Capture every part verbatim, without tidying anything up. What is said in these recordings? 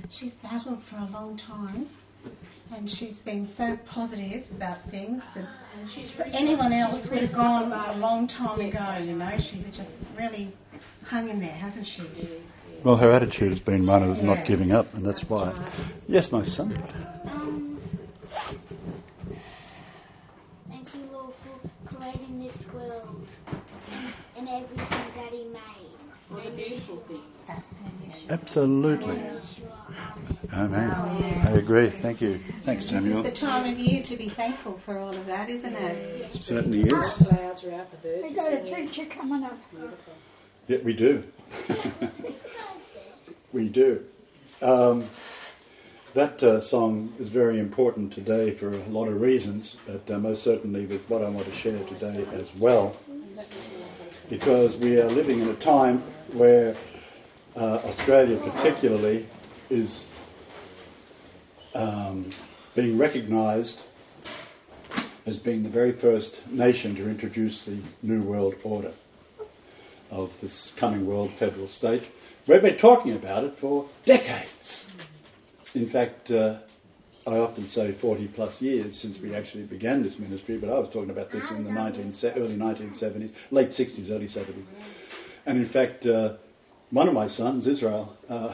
she's battled for a long time, and she's been so positive about things that so anyone else would have gone a long time ago, you know. She's just really hung in there, hasn't she? Well, her attitude has been one of yeah. not giving up, and that's, that's why. Right. Yes, my son. Um, thank you, Lord, for creating this world and, and everything that He made. What a beautiful thing. Absolutely. Amen. Amen. I agree. Thank you. Thanks, Samuel. It's the time of year to be thankful for all of that, isn't it? It certainly is. Clouds are out, the birds. We got a preacher coming up. Beautiful. Yeah, we do. we do. Um, that uh, song is very important today for a lot of reasons, but uh, most certainly with what I want to share today as well, because we are living in a time where uh, Australia particularly is um, being recognised as being the very first nation to introduce the New World Order of this coming world federal state. We've been talking about it for decades. In fact, uh, I often say forty plus years since we actually began this ministry, but I was talking about this in the nineteen, early nineteen seventies, late sixties, early seventies. And in fact, uh, one of my sons, Israel, uh,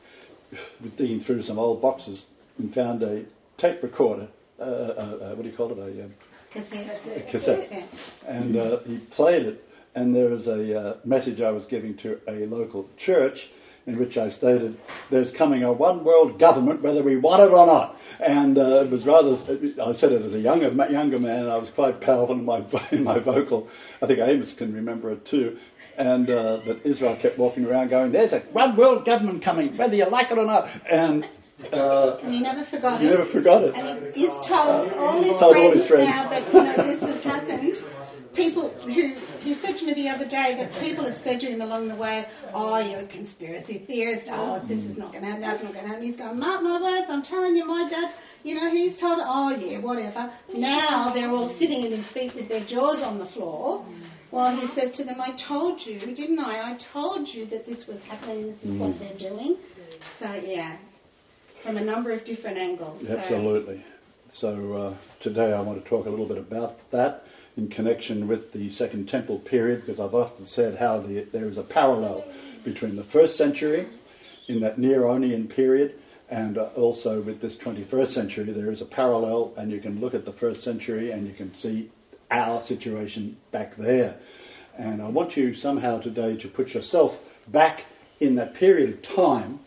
was digging through some old boxes and found a tape recorder, uh, uh, uh, what do you call it, a, um, cassette. a cassette. And uh, he played it, and there was a uh, message I was giving to a local church in which I stated, there's coming a one world government whether we want it or not. And uh, it was rather, I said it as a younger younger man, and I was quite powerful in my, in my vocal. I think Amos can remember it too. And uh, but Israel kept walking around going, there's a one world government coming, whether you like it or not. And uh, and he never forgot he it. never forgot it. And he, he's told all his, told friends, all his friends now that you know this has happened. People who, he said to me the other day that people have said to him along the way, oh, you're a conspiracy theorist, oh, this is not going to happen, that's not going to happen. He's going, mark my words, I'm telling you, my dad, you know, he's told, oh, yeah, whatever. Now they're all sitting at his feet with their jaws on the floor while he says to them, I told you, didn't I? I told you that this was happening, this is what they're doing. So, yeah, from a number of different angles. Absolutely. So, so uh, today I want to talk a little bit about that in connection with the Second Temple period, because I've often said how the, there is a parallel between the first century in that Neronian period and uh, also with this twenty-first century. There is a parallel, and you can look at the first century and you can see our situation back there. And I want you somehow today to put yourself back in that period of time,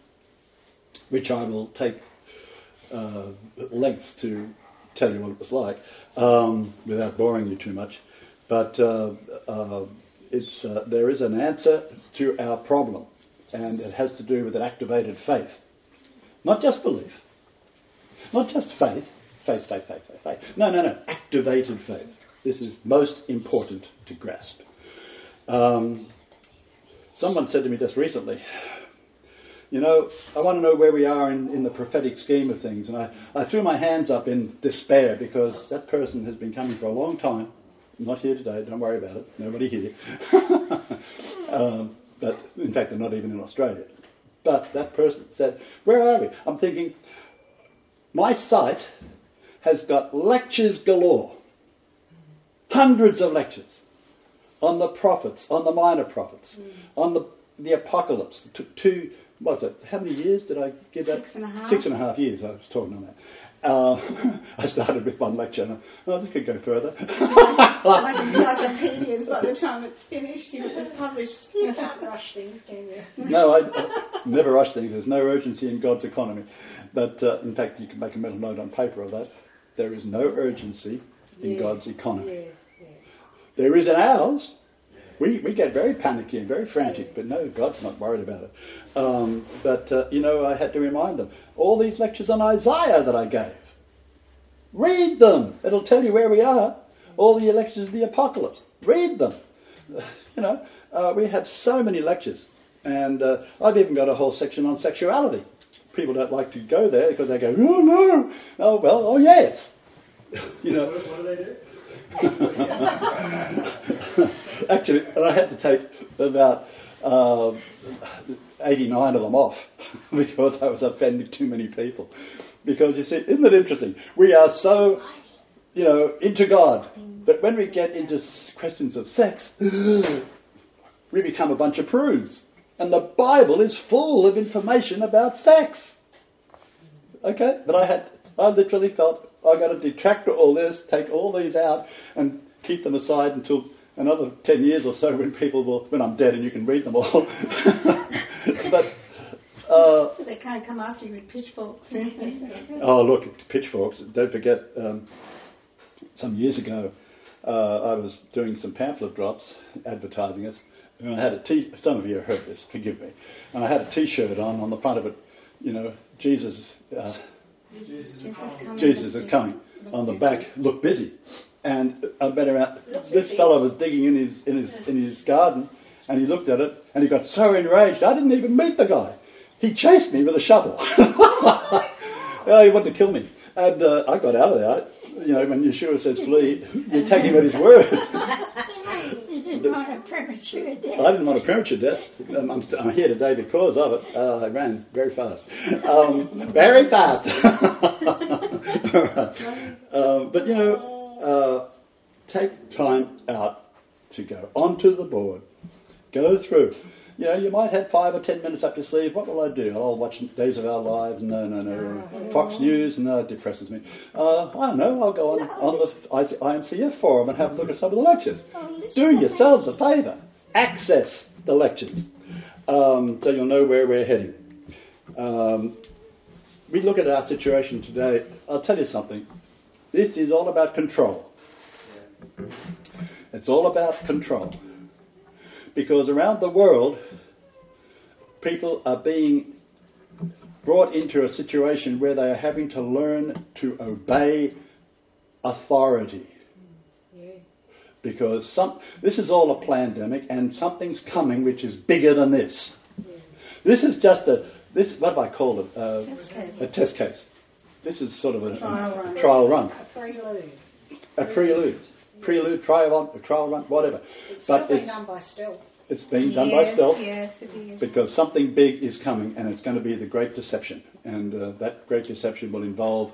which I will take uh, lengths to tell you what it was like, um, without boring you too much. But uh, uh, it's uh, there is an answer to our problem, and it has to do with an activated faith. Not just belief, not just faith, faith, faith, faith, faith, faith. No, no, no, activated faith. This is most important to grasp. Um, someone said to me just recently, you know, I want to know where we are in, in the prophetic scheme of things. And I, I threw my hands up in despair, because that person has been coming for a long time. Not here today, don't worry about it. Nobody here. um, but in fact, they're not even in Australia. But that person said, where are we? I'm thinking, my site has got lectures galore. Hundreds of lectures on the prophets, on the minor prophets, mm. on the, the apocalypse. It took two... What's it? How many years did I give that? Six and a half. Six and a half years I was talking on that. Uh, I started with one lecture, and I, oh, this could go further. Like encyclopedias by the time it's finished, if it was published. You can't rush things, can you? No, I, I never rush things. There's no urgency in God's economy. But uh, in fact, you can make a mental note on paper of that. There is no urgency in yeah. God's economy. Yeah. Yeah. There is in ours. We we get very panicky and very frantic, but no, God's not worried about it. Um, but, uh, you know, I had to remind them, all these lectures on Isaiah that I gave, read them. It'll tell you where we are. All the lectures of the Apocalypse, read them. Uh, you know, uh, we have so many lectures. And uh, I've even got a whole section on sexuality. People don't like to go there because they go, oh, no. Oh, well, oh, yes. You know. What do they do? Actually, I had to take about uh, eighty-nine of them off because I was offending too many people. Because you see, isn't it interesting? We are so, you know, into God, but when we get into s- questions of sex, we become a bunch of prudes. And the Bible is full of information about sex. Okay? But I had, I literally felt I've got to detract all this, take all these out, and keep them aside until another ten years or so when people will, when I'm dead and you can read them all. But, uh, So they can't come after you with pitchforks. oh, look, pitchforks. Don't forget, um, some years ago, uh, I was doing some pamphlet drops, advertising us, and I had a t. Some of you have heard this, forgive me. And I had a T-shirt on. On the front of it, you know, Jesus, uh, Jesus is coming. Jesus is coming. On the back, look busy. And I've been around. This fellow was digging in his in his in his garden, and he looked at it, and he got so enraged. I didn't even meet the guy. He chased me with a shovel. Oh, he wanted to kill me, and uh, I got out of there. You know, when Yeshua says flee, you take him at his word. You didn't want a premature death. I didn't want a premature death. I'm, I'm, st- I'm here today because of it. Uh, I ran very fast. Um, very fast. uh, but, you know, uh, take time out to go onto the board. Go through. You know, you might have five or ten minutes up your sleeve. What will I do? I'll watch Days of Our Lives. No, no, no. Fox News. No, it depresses me. Uh, I don't know. I'll go on, on the I M C F forum and have a look at some of the lectures. Do yourselves a favour. Access the lectures. Um, so you'll know where we're heading. Um, we look at our situation today. I'll tell you something. This is all about control. It's all about control. Because around the world, people are being brought into a situation where they are having to learn to obey authority. Yeah. Because some, this is all a pandemic, and something's coming which is bigger than this. Yeah. This is just a, this, what have I called it? Uh, Test case. a test case. This is sort of a, Trial a run. trial run. Prelude. A prelude. Prelude, trial run, trial run, whatever. It's But still being it's, done by stealth. it's being done by Yes, stealth. Yes, it is. Because something big is coming, and it's going to be the Great Deception. And uh, that Great Deception will involve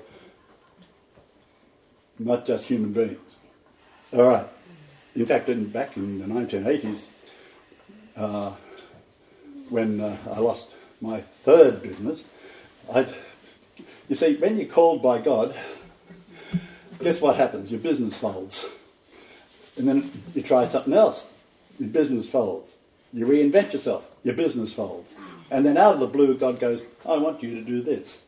not just human beings. All right. In fact, in, back in the nineteen eighties, uh, when uh, I lost my third business, I, you see, when you're called by God, guess what happens? Your business folds. And then you try something else. Your business folds. You reinvent yourself. Your business folds. And then out of the blue, God goes, I want you to do this.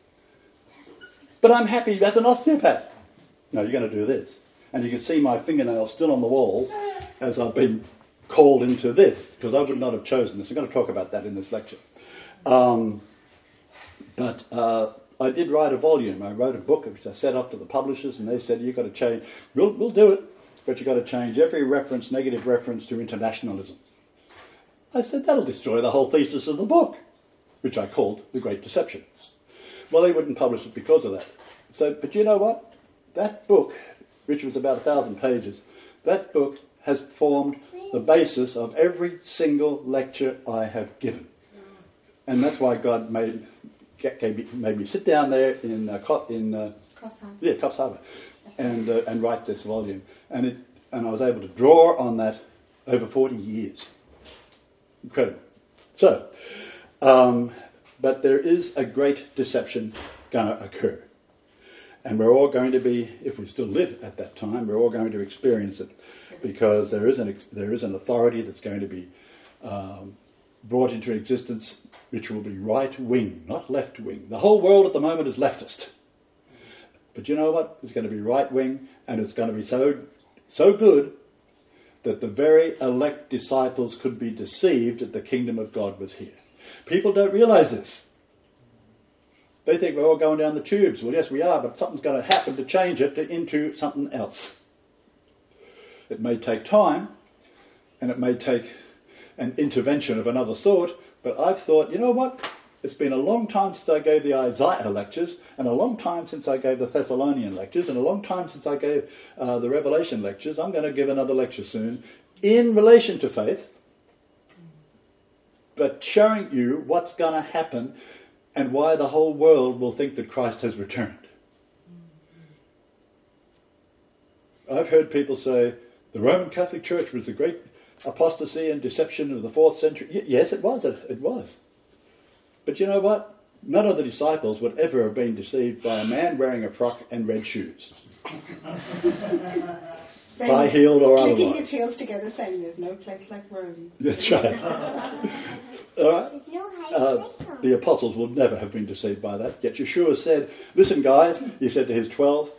But I'm happy as an osteopath. No, you're going to do this. And you can see my fingernails still on the walls as I've been called into this, because I would not have chosen this. I'm going to talk about that in this lecture. Um, but uh, I did write a volume. I wrote a book which I sent off to the publishers, and they said, you've got to change. We'll, we'll do it. But you've got to change every reference, negative reference to internationalism. I said, that'll destroy the whole thesis of the book, which I called The Great Deception. Well, they wouldn't publish it because of that. So, but you know what? That book, which was about a thousand pages, that book has formed the basis of every single lecture I have given. And that's why God made, gave me, made me sit down there in, uh, in uh, Coffs Harbour. yeah, Coffs Harbour, and uh, and write this volume. And it, and I was able to draw on that over forty years. Incredible. So, um, but there is a great deception going to occur. And we're all going to be, if we still live at that time, we're all going to experience it. Because there is an, ex- there is an authority that's going to be um, brought into existence which will be right-wing, not left-wing. The whole world at the moment is leftist. But you know what? It's going to be right-wing, and it's going to be so so good that the very elect disciples could be deceived that the kingdom of God was here. People don't realise this. They think we're all going down the tubes. Well, yes, we are, but something's going to happen to change it to, into something else. It may take time, and it may take an intervention of another sort, but I've thought, you know what? It's been a long time since I gave the Isaiah lectures, and a long time since I gave the Thessalonian lectures, and a long time since I gave uh, the Revelation lectures. I'm going to give another lecture soon in relation to faith, but showing you what's going to happen and why the whole world will think that Christ has returned. I've heard people say the Roman Catholic Church was the great apostasy and deception of the fourth century. Y- yes, it was. It was. But you know what? None of the disciples would ever have been deceived by a man wearing a frock and red shoes. High-heeled or otherwise. Clicking his heels together saying there's no place like Rome. That's right. All right. Uh, the apostles would never have been deceived by that. Yet Yeshua said, listen guys, he said to his twelve,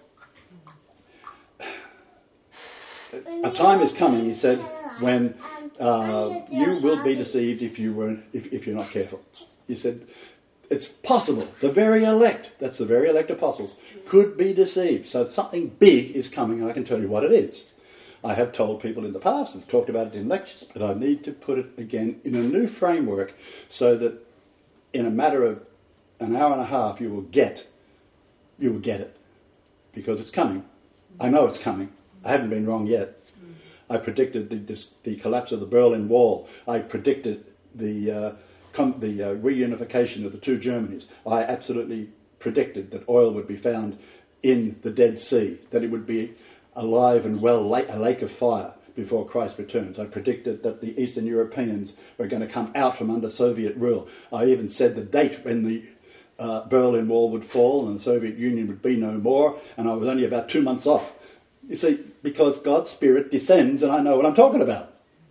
a time is coming, he said, when uh, you will be deceived if, you were, if, if you're not careful. He said, it's possible. The very elect, that's the very elect apostles, could be deceived. So something big is coming. I can tell you what it is. I have told people in the past, I've talked about it in lectures, but I need to put it again in a new framework so that in a matter of an hour and a half you will get, you will get it. Because it's coming. I know it's coming. I haven't been wrong yet. I predicted the, the collapse of the Berlin Wall. I predicted the... Uh, Com- the uh, reunification of the two Germanys. I absolutely predicted that oil would be found in the Dead Sea, that it would be alive and well, like a lake of fire before Christ returns. I predicted that the Eastern Europeans were going to come out from under Soviet rule. I even said the date when the uh, Berlin Wall would fall and the Soviet Union would be no more, and I was only about two months off. You see, because God's Spirit descends and I know what I'm talking about.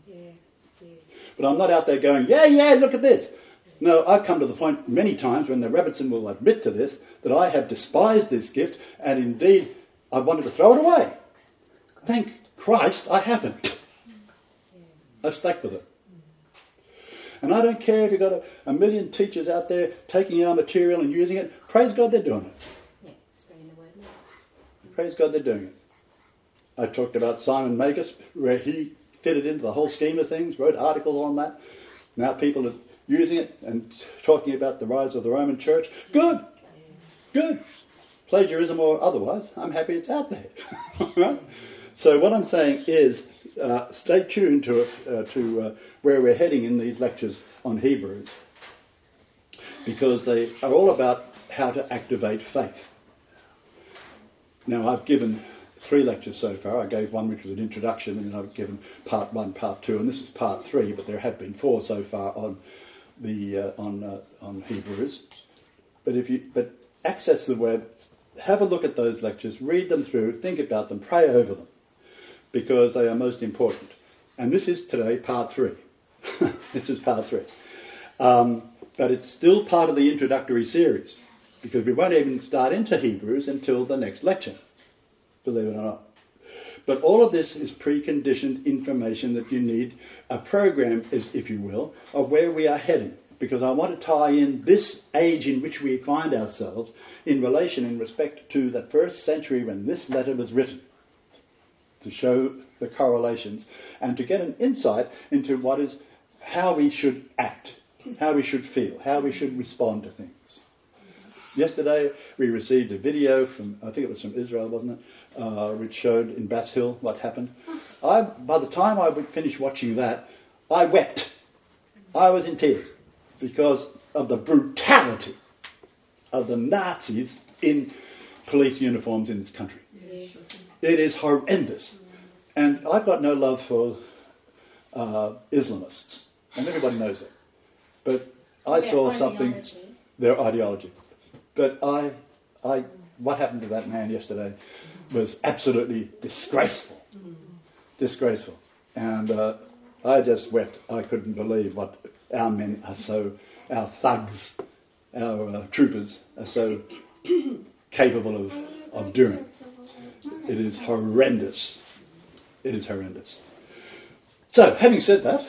But I'm not out there going, yeah, yeah, look at this. No, I've come to the point many times when the Robertson will admit to this, that I have despised this gift and indeed I wanted to throw it away. Thank Christ I haven't. I've stuck with it. And I don't care if you've got a, a million teachers out there taking our material and using it. Praise God they're doing it. Yeah, spreading the word. Praise God they're doing it. I talked about Simon Magus, where he fitted into the whole scheme of things, wrote articles on that. Now people are using it and talking about the rise of the Roman Church. Good. Good. Plagiarism or otherwise, I'm happy it's out there. Right? So what I'm saying is, uh, stay tuned to uh, to uh, where we're heading in these lectures on Hebrews, because they are all about how to activate faith. Now I've given three lectures so far. I gave one which was an introduction, and then I've given part one, part two, and this is part three. But there have been four so far on the uh, on uh, on Hebrews. But if you but access the web, have a look at those lectures, read them through, think about them, pray over them, because they are most important. And this is today part three. This is part three. Um, but it's still part of the introductory series, because we won't even start into Hebrews until the next lecture. Believe it or not. But all of this is preconditioned information that you need, a program, is, if you will, of where we are heading. Because I want to tie in this age in which we find ourselves in relation, in respect to the first century when this letter was written, to show the correlations and to get an insight into what is, how we should act, how we should feel, how we should respond to things. Yesterday we received a video from, I think it was from Israel, wasn't it, uh, which showed in Bass Hill what happened. I, by the time I finished watching that, I wept. I was in tears because of the brutality of the Nazis in police uniforms in this country. Yes. It is horrendous. And I've got no love for uh, Islamists, and everybody knows it. But I Their saw ideology. something, their ideology. But I, I, what happened to that man yesterday was absolutely disgraceful. Mm. Disgraceful. And uh, I just wept. I couldn't believe what our men are so, our thugs, our uh, troopers are so capable of, of doing. It is horrendous. It is horrendous. So, having said that,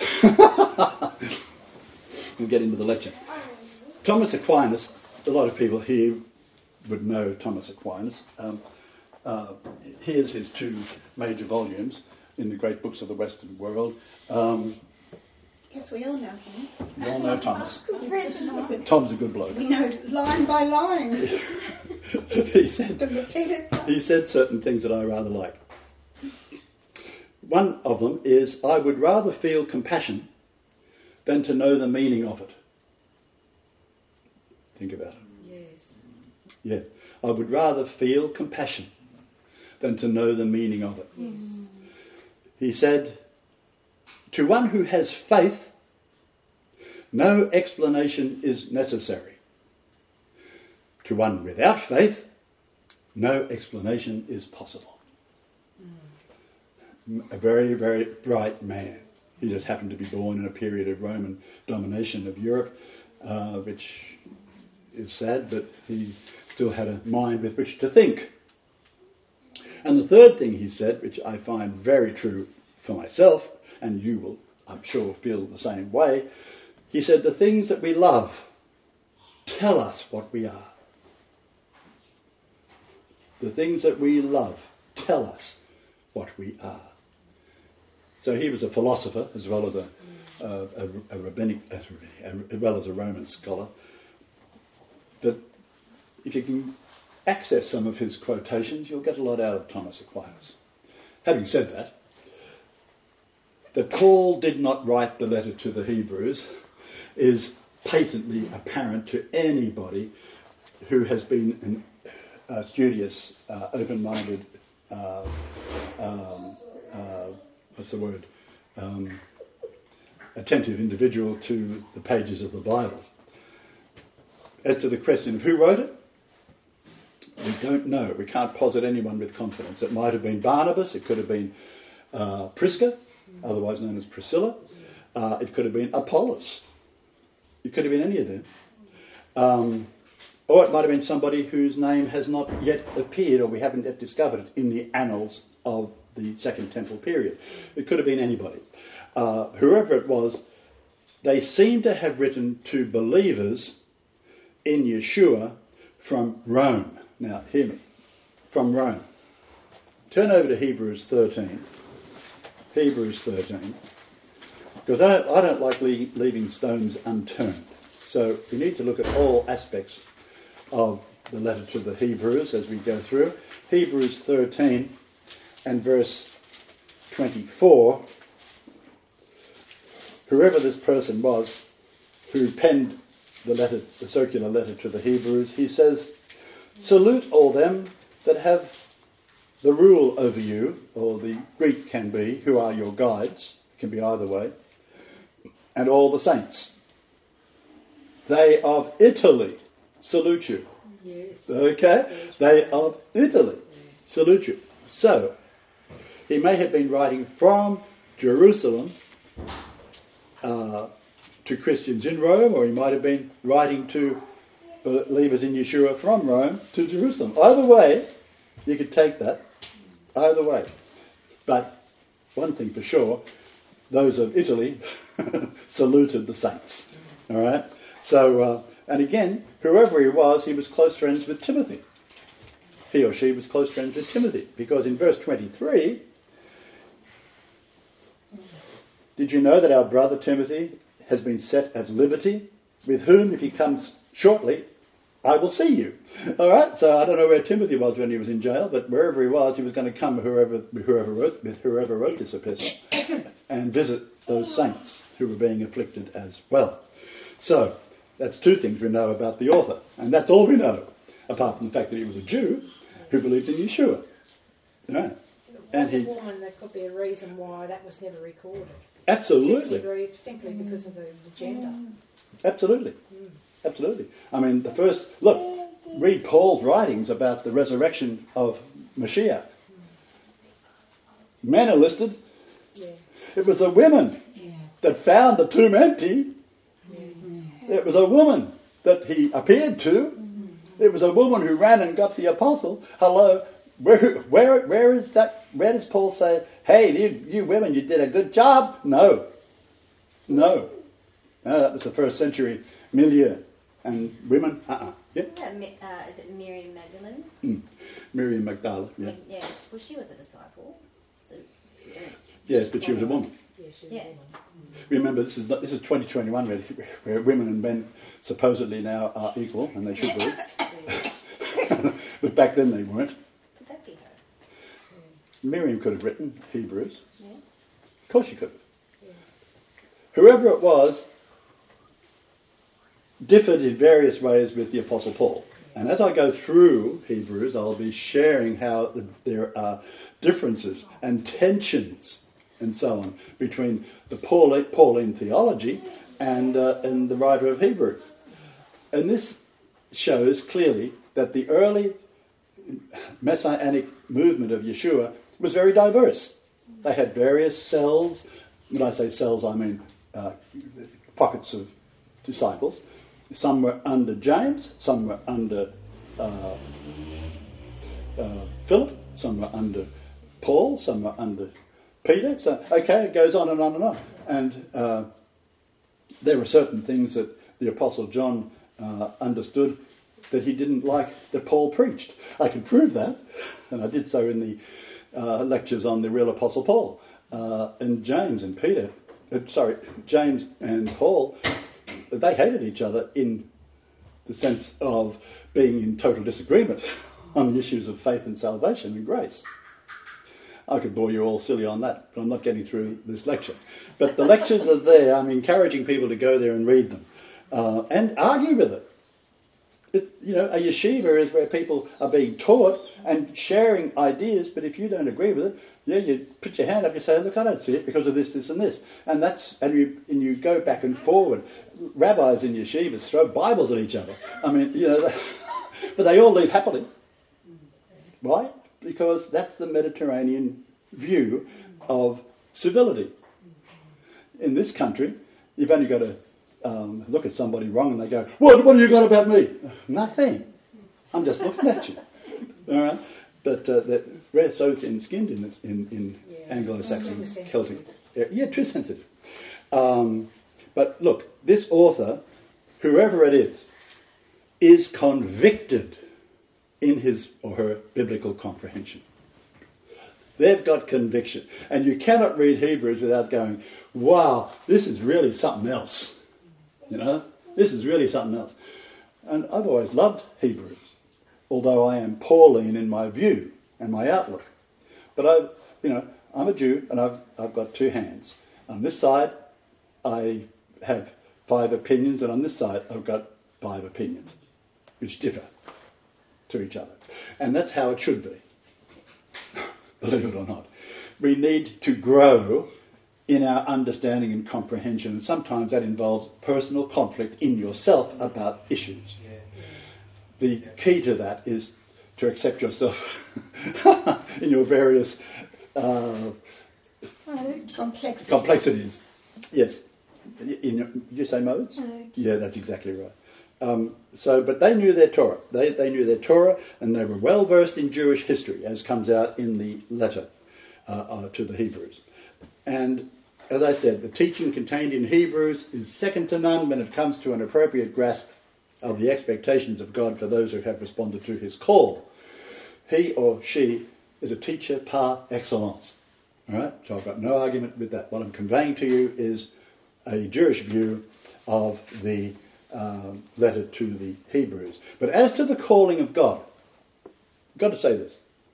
we'll get into the lecture. Thomas Aquinas, a lot of people here would know Thomas Aquinas. Um, uh, here's his two major volumes in the great books of the Western world. Um, Yes, we all know him. you all know Thomas. Tom's a good bloke. We know line by line. he said Repeat it. he said certain things that I rather like. One of them is, I would rather feel compassion than to know the meaning of it. Think about it. Yes. Yeah. I would rather feel compassion than to know the meaning of it. Yes. He said, to one who has faith, no explanation is necessary. To one without faith, no explanation is possible. Mm. A very, very bright man. He just happened to be born in a period of Roman domination of Europe, uh, which is sad, but he still had a mind with which to think. And the third thing he said, which I find very true for myself, and you will, I'm sure, feel the same way, he said, the things that we love tell us what we are. The things that we love tell us what we are. So he was a philosopher as well as a, a, a, a rabbinic, as well as a Roman scholar. But if you can access some of his quotations, you'll get a lot out of Thomas Aquinas. Having said that, that Paul did not write the letter to the Hebrews is patently apparent to anybody who has been an, a studious, uh, open-minded, uh, um, uh, what's the word, um, attentive individual to the pages of the Bible. As to the question of who wrote it, we don't know. We can't posit anyone with confidence. It might have been Barnabas, it could have been uh, Prisca, otherwise known as Priscilla, uh, it could have been Apollos, it could have been any of them. Um, or it might have been somebody whose name has not yet appeared, or we haven't yet discovered it in the annals of the Second Temple period. It could have been anybody. Uh, whoever it was, they seem to have written to believers in Yeshua from Rome. Now, hear me. From Rome. Turn over to Hebrews thirteen. Hebrews thirteen. Because I don't, I don't like leave, leaving stones unturned. So we need to look at all aspects of the letter to the Hebrews as we go through. Hebrews thirteen and verse twenty-four. Whoever this person was who penned the letter, the circular letter to the Hebrews, he says, salute all them that have the rule over you, or the Greek can be, who are your guides, can be either way, and all the saints. They of Italy salute you. Yes. Okay? Yes. They of Italy salute you. So, he may have been writing from Jerusalem uh, to Christians in Rome, or he might have been writing to believers in Yeshua from Rome to Jerusalem. Either way, you could take that. Either way. But one thing for sure, those of Italy saluted the saints. All right? So, uh, and again, whoever he was, he was close friends with Timothy. He or she was close friends with Timothy. Because in verse twenty-three, did you know that our brother Timothy has been set at liberty, with whom, if he comes shortly, I will see you. All right. So I don't know where Timothy was when he was in jail, but wherever he was, he was going to come with whoever, whoever wrote, with whoever wrote this epistle, and visit those saints who were being afflicted as well. So that's two things we know about the author, and that's all we know, apart from the fact that he was a Jew who believed in Yeshua. Right. And As he, a woman, there could be a reason why that was never recorded. absolutely, Simply, simply because of the, the gender. absolutely, absolutely. I mean, the first look. Read Paul's writings about the resurrection of Mashiach. Men are listed. Yeah. It was the women Yeah. that found the tomb empty. Yeah. It was a woman that he appeared to. It was a woman who ran and got the apostle. Hello, where, where, where is that? Where does Paul say, "Hey, you, you women, you did a good job"? No, no, no. That was the first century milieu, and women, uh-uh. Yep. Yeah, Mi- uh, is it Miriam Magdalene? Mm. Miriam Magdala. Yeah. Yeah, sh- well, she was a disciple. So, yeah. Yes, but she was a woman. Yeah, she was Yeah. a woman. Remember, this is not, this is twenty twenty-one, where, where women and men supposedly now are equal, and they should be. But back then they weren't. Could that be her? Miriam could have written Hebrews. Yeah. Of course she could have. whoever it was differed in various ways with the Apostle Paul. And as I go through Hebrews, I'll be sharing how the, there are differences and tensions and so on between the Pauline, Pauline theology and, uh, and the writer of Hebrews. And this shows clearly that the early Messianic movement of Yeshua was very diverse. They had various cells. When I say cells, I mean uh, pockets of disciples. Some were under James, some were under uh, uh, Philip, some were under Paul, some were under Peter. So, okay, it goes on and on and on. And uh, there were certain things that the Apostle John uh, understood that he didn't like that Paul preached. I can prove that, and I did so in the uh, lectures on the real Apostle Paul. Uh, and James and Peter, uh, sorry, James and Paul, they hated each other in the sense of being in total disagreement on the issues of faith and salvation and grace. I could bore you all silly on that, but I'm not getting through this lecture. But the lectures are there. I'm encouraging people to go there and read them uh, and argue with it. It's, you know, a yeshiva is where people are being taught and sharing ideas, but if you don't agree with it, yeah, you put your hand up and say, look, I don't see it because of this, this and this. And that's and you and you go back and forward. Rabbis in yeshivas throw Bibles at each other. I mean, you know, but they all leave happily. Why? Because that's the Mediterranean view of civility. In this country, you've only got to um, look at somebody wrong and they go, what, what have you got about me? Nothing. I'm just looking at you. All right? But uh, we're so thin-skinned in, this, in, in yeah. Anglo-Saxon Celtic. Yeah, too sensitive. Um, but look, this author, whoever it is, is convicted in his or her biblical comprehension. They've got conviction. And you cannot read Hebrews without going, wow, this is really something else. You know, this is really something else. And I've always loved Hebrews, although I am Pauline in my view and my outlook. But I, you know, I'm a Jew and I've I've got two hands. On this side, I have five opinions, and on this side, I've got five opinions, which differ to each other. And that's how it should be, believe it or not. We need to grow in our understanding and comprehension, and sometimes that involves personal conflict in yourself about issues. The key to that is to accept yourself in your various uh, complexities. complexities. Yes. In your, did you say modes? Modes. Yeah, that's exactly right. Um, so, but they knew their Torah. They they knew their Torah, and they were well versed in Jewish history, as comes out in the letter uh, uh, to the Hebrews. And as I said, the teaching contained in Hebrews is second to none when it comes to an appropriate grasp of the expectations of God for those who have responded to his call. He or she is a teacher par excellence. All right? So I've got no argument with that. What I'm conveying to you is a Jewish view of the um, letter to the Hebrews. But as to the calling of God, I've got to say this.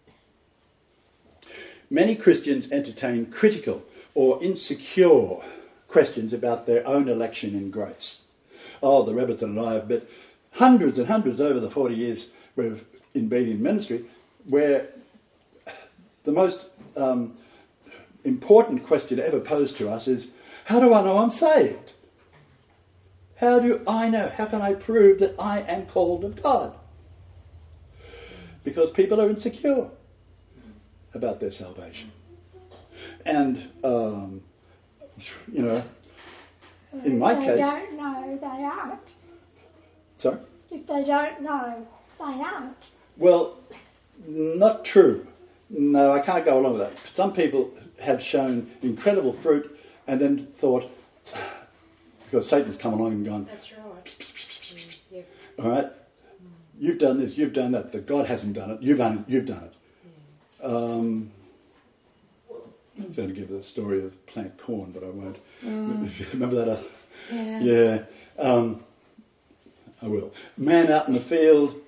Many Christians entertain critical or insecure questions about their own election in grace. Oh, the Rebbetzin and I have met hundreds and hundreds over the forty years we've been in ministry, where the most um, important question ever posed to us is, how do I know I'm saved? How do I know? How can I prove that I am called of God? Because people are insecure about their salvation. And, um, you know, in my if they case... If they don't know, they aren't. Sorry? If they don't know, they aren't. Well, not true. No, I can't go along with that. Some people have shown incredible fruit and then thought, because Satan's come along and gone... That's right. Mm, yep. All right? You've done this, you've done that, but God hasn't done it. You've done it. You've done it. Mm. Um... I was going to give the story of plant corn, but I won't. Mm. Remember that? Uh, yeah. Yeah. Um, I will. Man out in the field,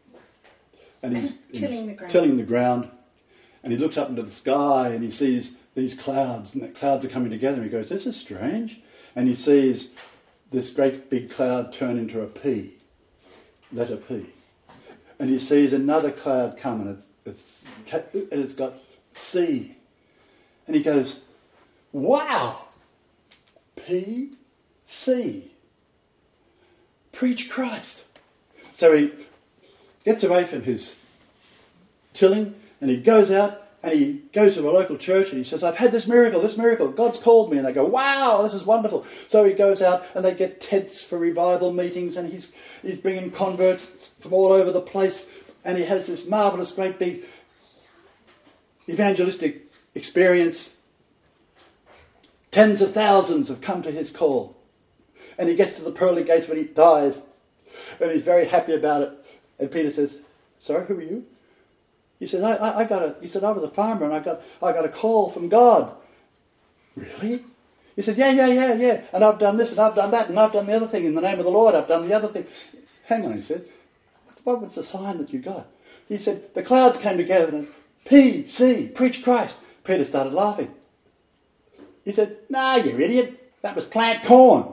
and he's, tilling he's the ground. tilling the ground, and he looks up into the sky and he sees these clouds, and the clouds are coming together, and he goes, this is strange. And he sees this great big cloud turn into a P, letter P. And he sees another cloud come, and it's, it's, and it's got C. And he goes, wow, P, C. Preach Christ. So he gets away from his tilling, and he goes out, and he goes to a local church, and he says, I've had this miracle, this miracle, God's called me. And they go, wow, this is wonderful. So he goes out, and they get tents for revival meetings, and he's he's bringing converts from all over the place, and he has this marvellous, great big evangelistic experience. Tens of thousands have come to his call. And he gets to the pearly gates when he dies, and he's very happy about it. And Peter says, sorry, who are you? He said, I, I, I got a, he said, I was a farmer, and I got, I got a call from God. Really? He said, yeah, yeah, yeah, yeah. And I've done this, and I've done that, and I've done the other thing in the name of the Lord. I've done the other thing. Hang on, he said. What was the sign that you got? He said, the clouds came together, and P, C, preach Christ. Peter started laughing. He said, nah, you idiot. That was plant corn.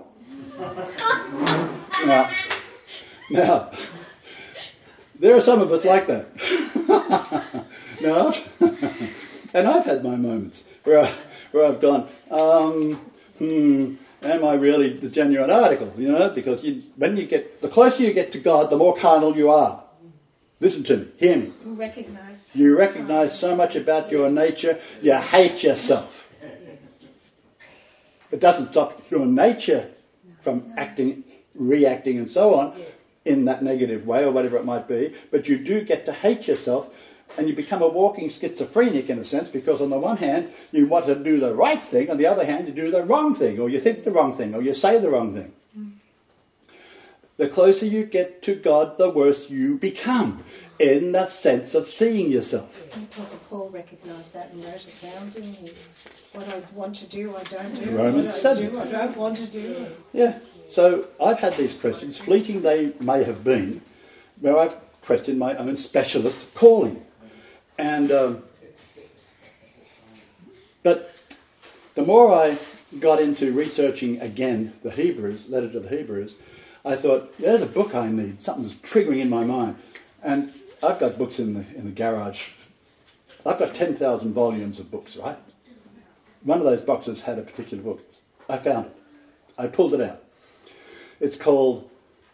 now, now, there are some of us like that. no, and I've had my moments where, I, where I've gone, um, hmm, am I really the genuine article? You know, because you, when you get, the closer you get to God, the more carnal you are. Listen to me, hear me. You recognise. You recognise so much about your nature, you hate yourself. It doesn't stop your nature from acting, reacting and so on in that negative way or whatever it might be, but you do get to hate yourself, and you become a walking schizophrenic in a sense, because on the one hand you want to do the right thing, on the other hand you do the wrong thing, or you think the wrong thing, or you say the wrong thing. Mm. The closer you get to God, the worse you become in the sense of seeing yourself. The Apostle Paul recognised that and wrote it down, didn't he? What I want to do, I don't do. Romans what I seven. do, I don't want to do. Yeah. So I've had these questions, fleeting they may have been, where I've questioned my own specialist calling. And um, but the more I got into researching again the Hebrews, letter to the Hebrews, I thought, there's a book I need. Something's triggering in my mind. And I've got books in the in the garage. I've got ten thousand volumes of books, right? One of those boxes had a particular book. I found it. I pulled it out. It's called,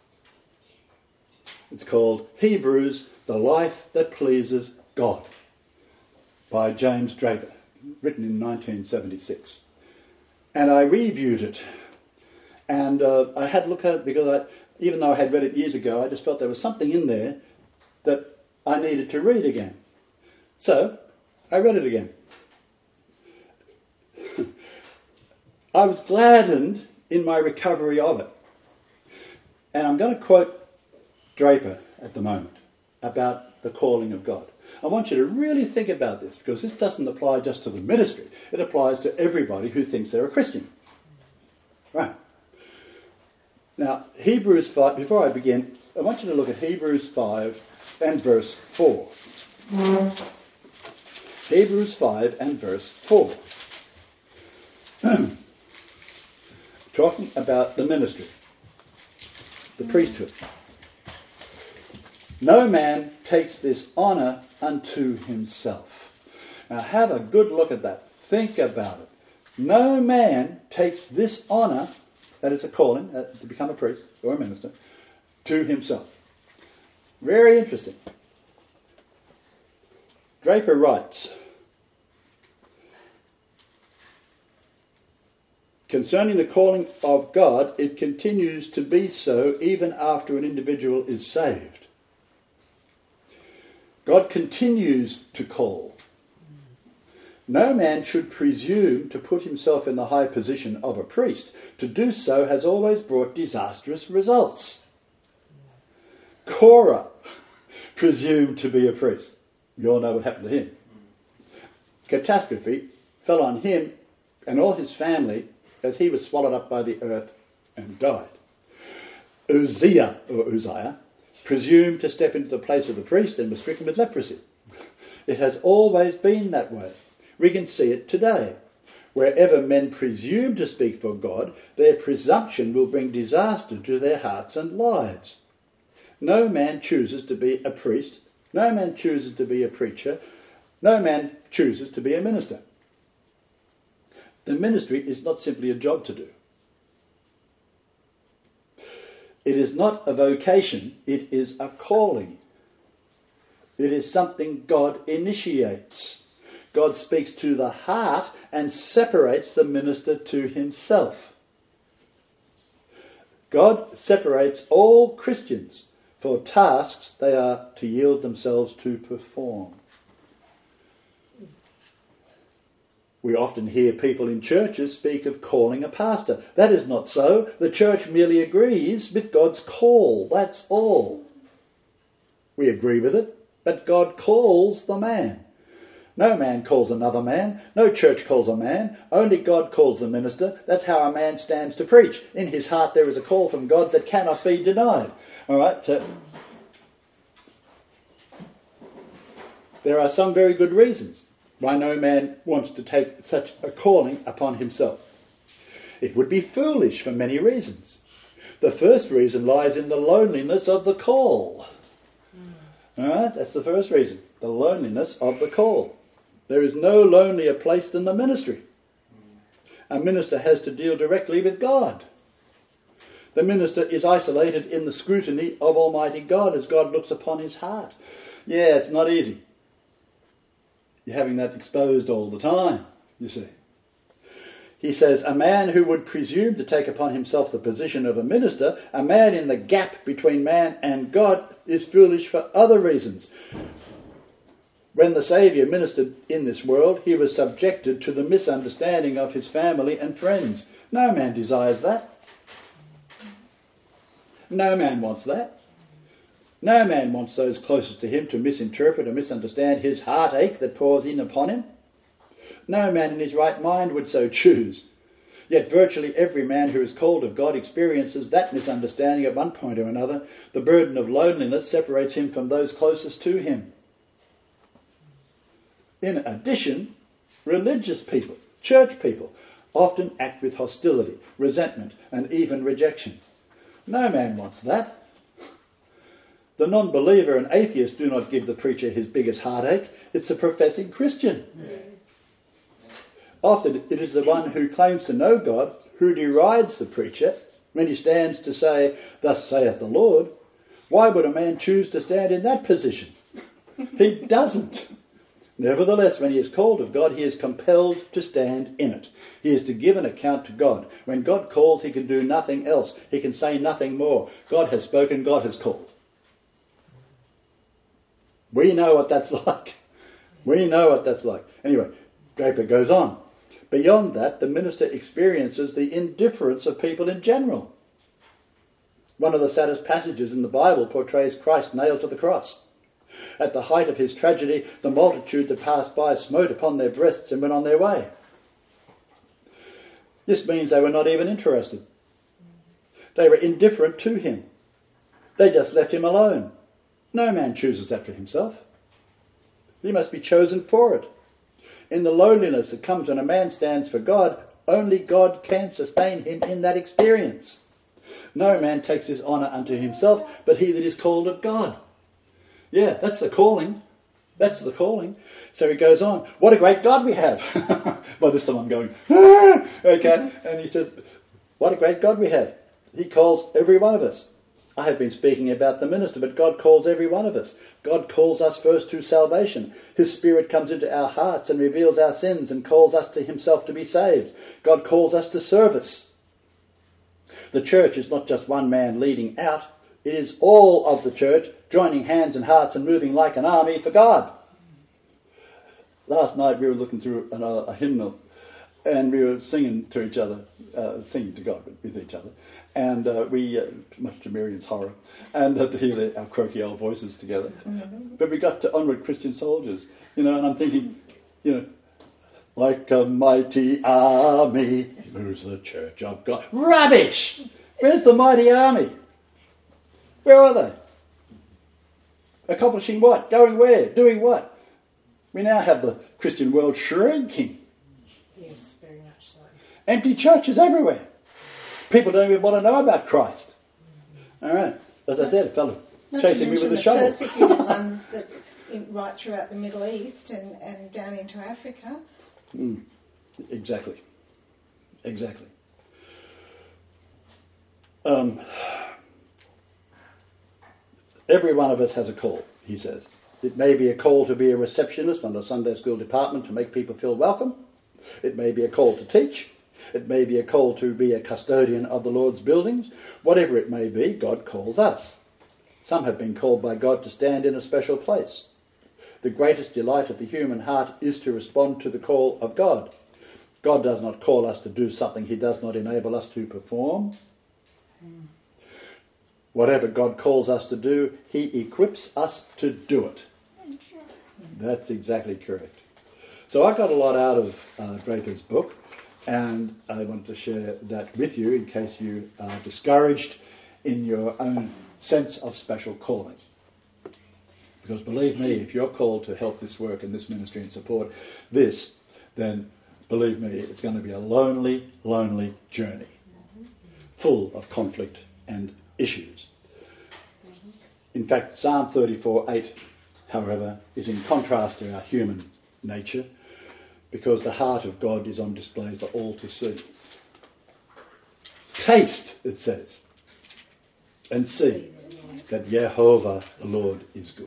it's called Hebrews, The Life That Pleases God, by James Draper, written in nineteen seventy-six. And I reviewed it. And uh, I had a look at it because I, even though I had read it years ago, I just felt there was something in there that I needed to read again. So I read it again. I was gladdened in my recovery of it. And I'm going to quote Draper at the moment about the calling of God. I want you to really think about this, because this doesn't apply just to the ministry. It applies to everybody who thinks they're a Christian. Right. Now, Hebrews five, before I begin, I want you to look at Hebrews five and verse four. Hebrews five and verse four. Talking about the ministry, the priesthood. No man takes this honour unto himself. Now have a good look at that. Think about it. No man takes this honour, that is a calling, uh, to become a priest or a minister, to himself. Very interesting. Draper writes, concerning the calling of God, it continues to be so even after an individual is saved. God continues to call. No man should presume to put himself in the high position of a priest. To do so has always brought disastrous results. Korah presumed to be a priest. You all know what happened to him. Catastrophe fell on him and all his family as he was swallowed up by the earth and died. Uzziah, or Uzziah, presumed to step into the place of the priest and was stricken with leprosy. It has always been that way. We can see it today. Wherever men presume to speak for God, their presumption will bring disaster to their hearts and lives. No man chooses to be a priest. No man chooses to be a preacher. No man chooses to be a minister. The ministry is not simply a job to do. It is not a vocation, it is a calling. It is something God initiates. God speaks to the heart and separates the minister to himself. God separates all Christians for tasks they are to yield themselves to perform. We often hear people in churches speak of calling a pastor. That is not so. The church merely agrees with God's call. That's all. We agree with it, but God calls the man. No man calls another man. No church calls a man. Only God calls the minister. That's how a man stands to preach. In his heart there is a call from God that cannot be denied. All right, so there are some very good reasons why no man wants to take such a calling upon himself. It would be foolish for many reasons. The first reason lies in the loneliness of the call. All right, that's the first reason. The loneliness of the call. There is no lonelier place than the ministry. A minister has to deal directly with God. The minister is isolated in the scrutiny of Almighty God as God looks upon his heart. Yeah, it's not easy. You're having that exposed all the time, you see. He says, a man who would presume to take upon himself the position of a minister, a man in the gap between man and God, is foolish for other reasons. When the Saviour ministered in this world, he was subjected to the misunderstanding of his family and friends. No man desires that. No man wants that. No man wants those closest to him to misinterpret or misunderstand his heartache that pours in upon him. No man in his right mind would so choose. Yet virtually every man who is called of God experiences that misunderstanding at one point or another. The burden of loneliness separates him from those closest to him. In addition, religious people, church people, often act with hostility, resentment, and even rejection. No man wants that. The non-believer and atheist do not give the preacher his biggest heartache. It's a professing Christian. Yeah. Often it is the one who claims to know God who derides the preacher when he stands to say, "Thus saith the Lord." Why would a man choose to stand in that position? He doesn't. Nevertheless, when he is called of God, he is compelled to stand in it. He is to give an account to God. When God calls, he can do nothing else. He can say nothing more. God has spoken, God has called. We know what that's like. We know what that's like. Anyway, Draper goes on. Beyond that, the minister experiences the indifference of people in general. One of the saddest passages in the Bible portrays Christ nailed to the cross. At the height of his tragedy, the multitude that passed by smote upon their breasts and went on their way. This means they were not even interested. They were indifferent to him. They just left him alone. No man chooses that for himself. He must be chosen for it. In the loneliness that comes when a man stands for God, only God can sustain him in that experience. No man takes his honour unto himself, but he that is called of God. Yeah, that's the calling. That's the calling. So he goes on, what a great God we have. By this time I'm going, ah! Okay. And he says, what a great God we have. He calls every one of us. I have been speaking about the minister, but God calls every one of us. God calls us first to salvation. His Spirit comes into our hearts and reveals our sins and calls us to himself to be saved. God calls us to service. The church is not just one man leading out. It is all of the church joining hands and hearts and moving like an army for God. Last night we were looking through a, a hymnal and we were singing to each other, uh, singing to God with each other. And uh, we, uh, much to Miriam's horror, and uh, to hear our croaky old voices together. Mm-hmm. But we got to Onward Christian Soldiers, you know, and I'm thinking, you know, like a mighty army moves the church of God. Rubbish! Where's the mighty army? Where are they? Accomplishing what? Going where? Doing what? We now have the Christian world shrinking. Yes, very much so. Empty churches everywhere. People don't even want to know about Christ. All right. As I said, a fellow Not chasing to me with mention a the shovel. persecuted ones that in, right throughout the Middle East and, and down into Africa. Mm, exactly. Exactly. Um, every one of us has a call, he says. It may be a call to be a receptionist on a Sunday school department to make people feel welcome. It may be a call to teach. It may be a call to be a custodian of the Lord's buildings. Whatever it may be, God calls us. Some have been called by God to stand in a special place. The greatest delight of the human heart is to respond to the call of God. God does not call us to do something he does not enable us to perform. Mm. Whatever God calls us to do, he equips us to do it. That's exactly correct. So I got a lot out of uh, Draper's book, and I wanted to share that with you in case you are discouraged in your own sense of special calling. Because believe me, if you're called to help this work and this ministry and support this, then believe me, it's going to be a lonely, lonely journey, full of conflict and issues. In fact, Psalm thirty-four eight, however, is in contrast to our human nature, because the heart of God is on display for all to see. Taste, it says, and see that Jehovah the Lord is good.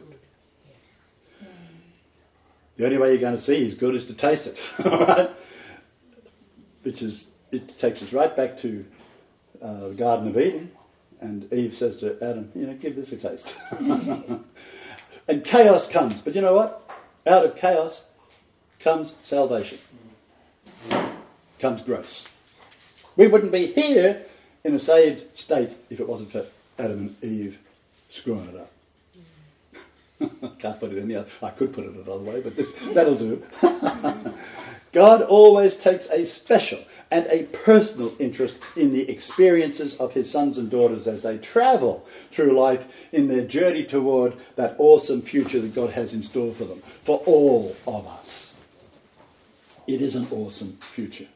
The only way you're going to see he's good is to taste it. All right? Which is, it takes us right back to uh, the Garden of Eden, and Eve says to Adam, you know, give this a taste. And chaos comes. But you know what? Out of chaos comes salvation. Comes grace. We wouldn't be here in a saved state if it wasn't for Adam and Eve screwing it up. Can't put it any other. I could put it another way, but this, that'll do. God always takes a special and a personal interest in the experiences of his sons and daughters as they travel through life in their journey toward that awesome future that God has in store for them, for all of us. It is an awesome future.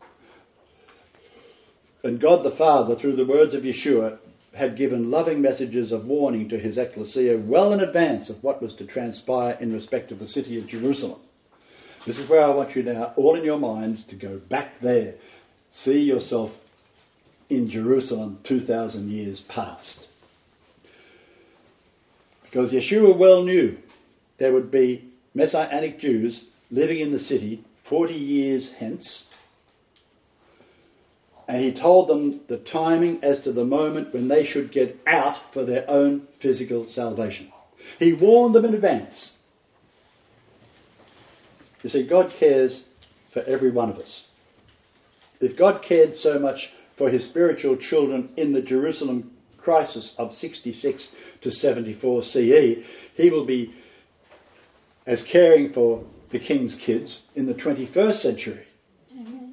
And God the Father, through the words of Yeshua, had given loving messages of warning to his ecclesia well in advance of what was to transpire in respect of the city of Jerusalem. This is where I want you now, all in your minds, to go back there. See yourself in Jerusalem two thousand years past. Because Yeshua well knew there would be Messianic Jews living in the city forty years hence. And he told them the timing as to the moment when they should get out for their own physical salvation. He warned them in advance. You see, God cares for every one of us. If God cared so much for his spiritual children in the Jerusalem crisis of sixty-six to seventy-four C E, he will be as caring for the king's kids in the twenty-first century. Mm-hmm.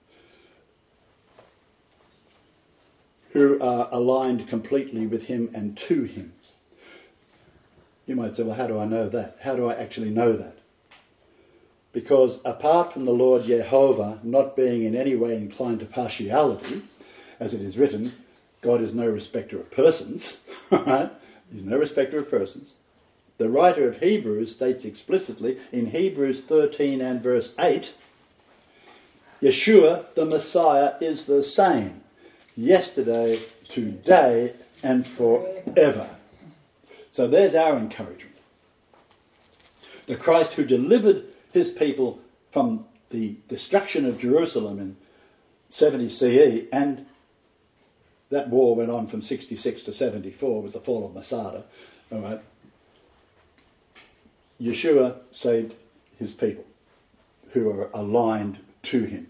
Who are aligned completely with him and to him. You might say, well, how do I know that? How do I actually know that? Because apart from the Lord Jehovah not being in any way inclined to partiality, as it is written, God is no respecter of persons, right? He's no respecter of persons. The writer of Hebrews states explicitly in Hebrews thirteen and verse eight, Yeshua, the Messiah, is the same, yesterday, today, and forever. So there's our encouragement. The Christ who delivered his people from the destruction of Jerusalem in seventy C E, and that war went on from sixty-six to seventy-four with the fall of Masada. All right. Yeshua saved his people who are aligned to him.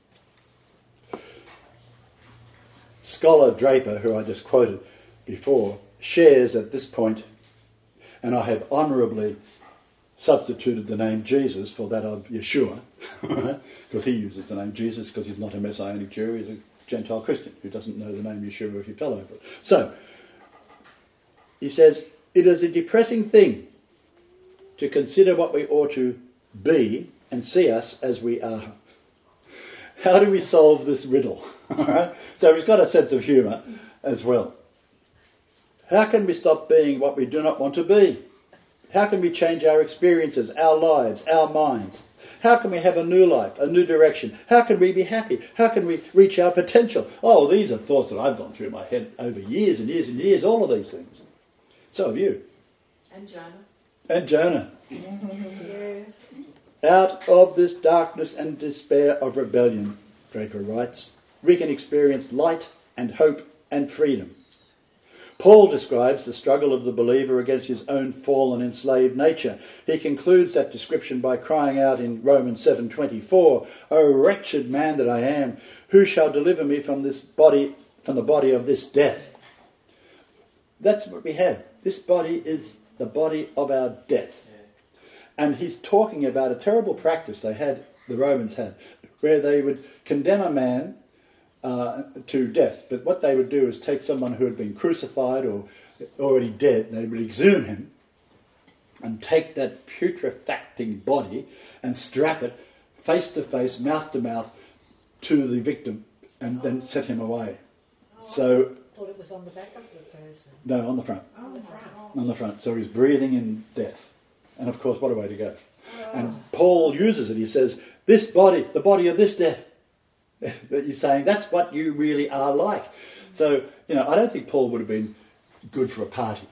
Scholar Draper, who I just quoted before, shares at this point, and I have honourably substituted the name Jesus for that of Yeshua, because he uses the name Jesus because he's not a Messianic Jew, he's a Gentile Christian who doesn't know the name Yeshua if he fell over it. So, he says, it is a depressing thing to consider what we ought to be and see us as we are. How do we solve this riddle? All right? So he's got a sense of humour as well. How can we stop being what we do not want to be? How can we change our experiences, our lives, our minds? How can we have a new life, a new direction? How can we be happy? How can we reach our potential? Oh, these are thoughts that I've gone through my head over years and years and years, all of these things. So have you. And Jonah. And Jonah. Yes. Out of this darkness and despair of rebellion, Draper writes, we can experience light and hope and freedom. Paul describes the struggle of the believer against his own fallen, enslaved nature. He concludes that description by crying out in Romans seven twenty-four, "O wretched man that I am, who shall deliver me from this body, from the body of this death?" That's what we have. This body is the body of our death. And he's talking about a terrible practice they had, the Romans had, where they would condemn a man uh, to death. But what they would do is take someone who had been crucified or already dead, and they would exhume him and take that putrefacting body and strap it face to face, mouth to mouth to the victim and then set him away. So, I thought it was on the back of the person. no, on the front. On the front. On the front. So he's breathing in death. And of course, what a way to go. And Paul uses it. He says, this body, the body of this death. That he's saying that's what you really are like. So, you know, I don't think Paul would have been good for a party.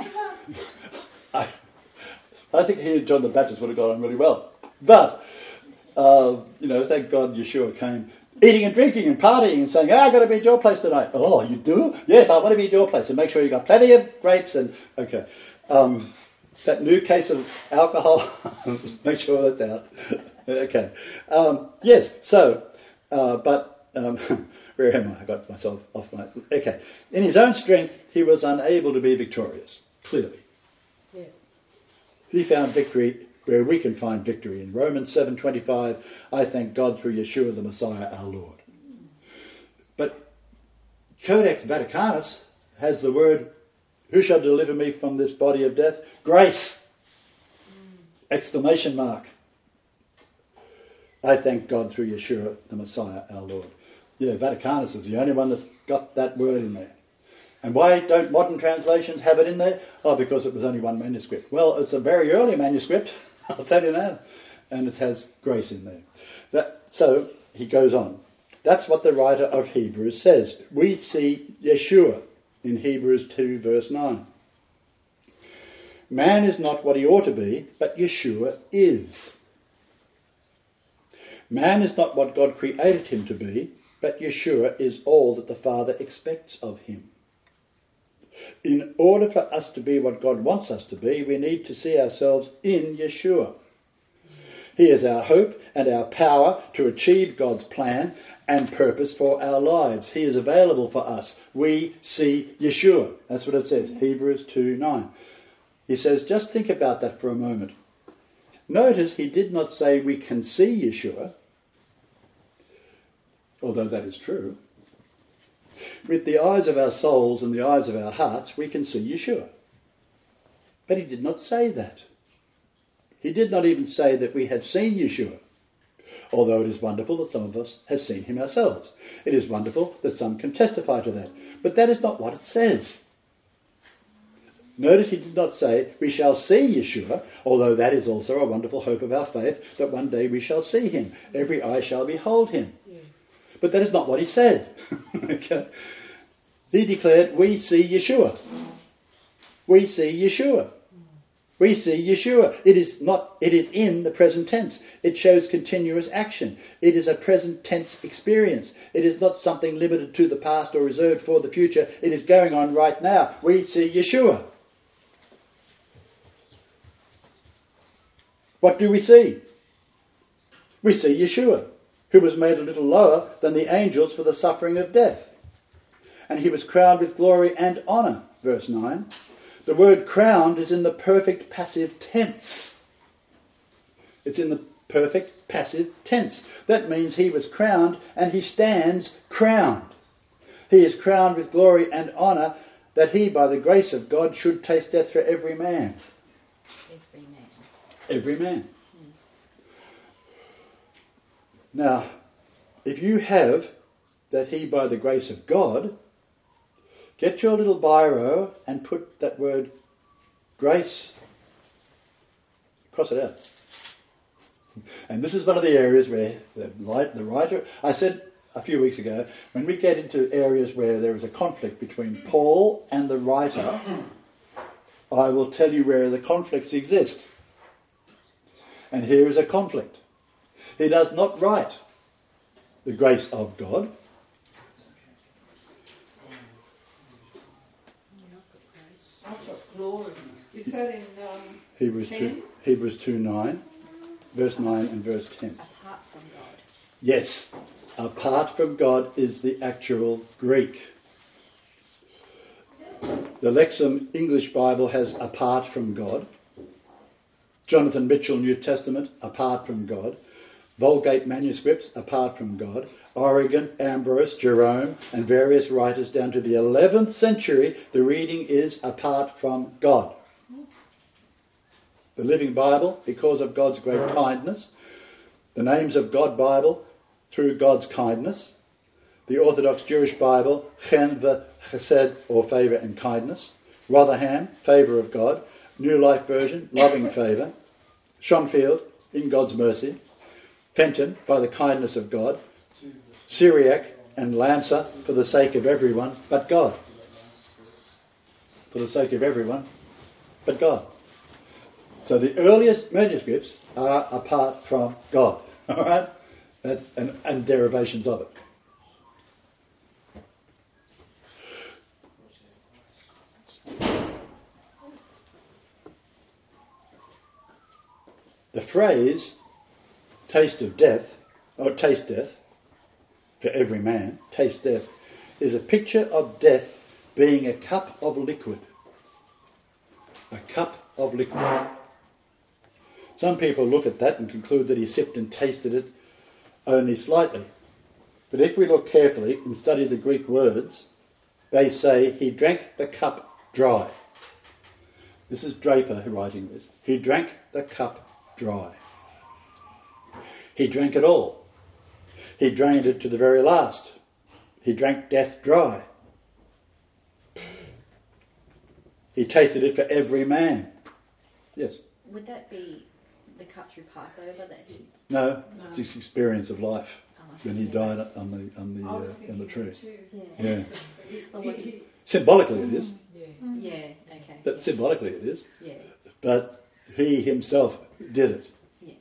I, I think he and John the Baptist would have got on really well. But, uh, you know, thank God Yeshua came eating and drinking and partying and saying, oh, I've got to be at your place tonight. Oh, you do? Yes, I want to be at your place. And make sure you've got plenty of grapes and, okay. Um, that new case of alcohol, make sure that's out. Okay. Um, yes, so, uh, but, um, where am I? I got myself off my... Okay. In his own strength, he was unable to be victorious, clearly. Yeah. He found victory where we can find victory. In Romans seven twenty-five, I thank God through Yeshua the Messiah, our Lord. But Codex Vaticanus has the word, who shall deliver me from this body of death? Grace! Exclamation mark. I thank God through Yeshua the Messiah, our Lord. Yeah, Vaticanus is the only one that's got that word in there. And why don't modern translations have it in there? Oh, because it was only one manuscript. Well, it's a very early manuscript, I'll tell you now. And it has grace in there. That, so, he goes on. That's what the writer of Hebrews says. We see Yeshua in Hebrews two verse nine. Man is not what he ought to be, but Yeshua is. Man is not what God created him to be, but Yeshua is all that the Father expects of him. In order for us to be what God wants us to be, we need to see ourselves in Yeshua. He is our hope and our power to achieve God's plan and purpose for our lives. He is available for us. We see Yeshua. That's what it says, Hebrews two nine. He says, just think about that for a moment. Notice he did not say we can see Yeshua, although that is true. With the eyes of our souls and the eyes of our hearts, we can see Yeshua. But he did not say that. He did not even say that we have seen Yeshua, although it is wonderful that some of us have seen him ourselves. It is wonderful that some can testify to that. But that is not what it says. Notice he did not say, we shall see Yeshua, although that is also a wonderful hope of our faith, that one day we shall see him. Every eye shall behold him. Yeah. But that is not what he said. Okay. He declared, we see Yeshua. We see Yeshua. We see Yeshua. It is not, it is in the present tense. It shows continuous action. It is a present tense experience. It is not something limited to the past or reserved for the future. It is going on right now. We see Yeshua. What do we see? We see Yeshua, who was made a little lower than the angels for the suffering of death. And he was crowned with glory and honour, verse nine. The word crowned is in the perfect passive tense. It's in the perfect passive tense. That means he was crowned and he stands crowned. He is crowned with glory and honour, that he, by the grace of God, should taste death for every man. Every man. Every man. Now, if you have that he by the grace of God, get your little biro and put that word grace, cross it out. And this is one of the areas where the, the writer, I said a few weeks ago, when we get into areas where there is a conflict between Paul and the writer, I will tell you where the conflicts exist. And here is a conflict. He does not write the grace of God. Glory. Is that in um, Hebrews two, Hebrews two nine, verse nine and verse ten. Apart from God. Yes, apart from God is the actual Greek. The Lexham English Bible has apart from God. Jonathan Mitchell New Testament, apart from God. Vulgate manuscripts, apart from God. Origen, Ambrose, Jerome, and various writers down to the eleventh century, the reading is apart from God. The Living Bible, because of God's great kindness. The Names of God Bible, through God's kindness. The Orthodox Jewish Bible, Chen v'Chesed, or favour and kindness. Rotherham, favour of God. New Life Version, loving favour. Schonfield, in God's mercy. Fenton, by the kindness of God. Syriac and Lancer, for the sake of everyone but God. For the sake of everyone but God. So the earliest manuscripts are apart from God. All right? That's and, and derivations of it. The phrase taste of death, or taste death, for every man, taste death, is a picture of death being a cup of liquid. A cup of liquid. Some people look at that and conclude that he sipped and tasted it only slightly. But if we look carefully and study the Greek words, they say he drank the cup dry. This is Draper writing this. He drank the cup dry. He drank it all. He drained it to the very last. He drank death dry. He tasted it for every man. Yes? Would that be the cut through Passover that he... No, No. it's his experience of life Oh, when he yeah. died on the on the I was uh, thinking on the tree. that too. Yeah. Yeah. But He- what- he- Symbolically it is. yeah. Yeah, okay. But yeah. symbolically it is. Yeah. But he himself did it. Yeah.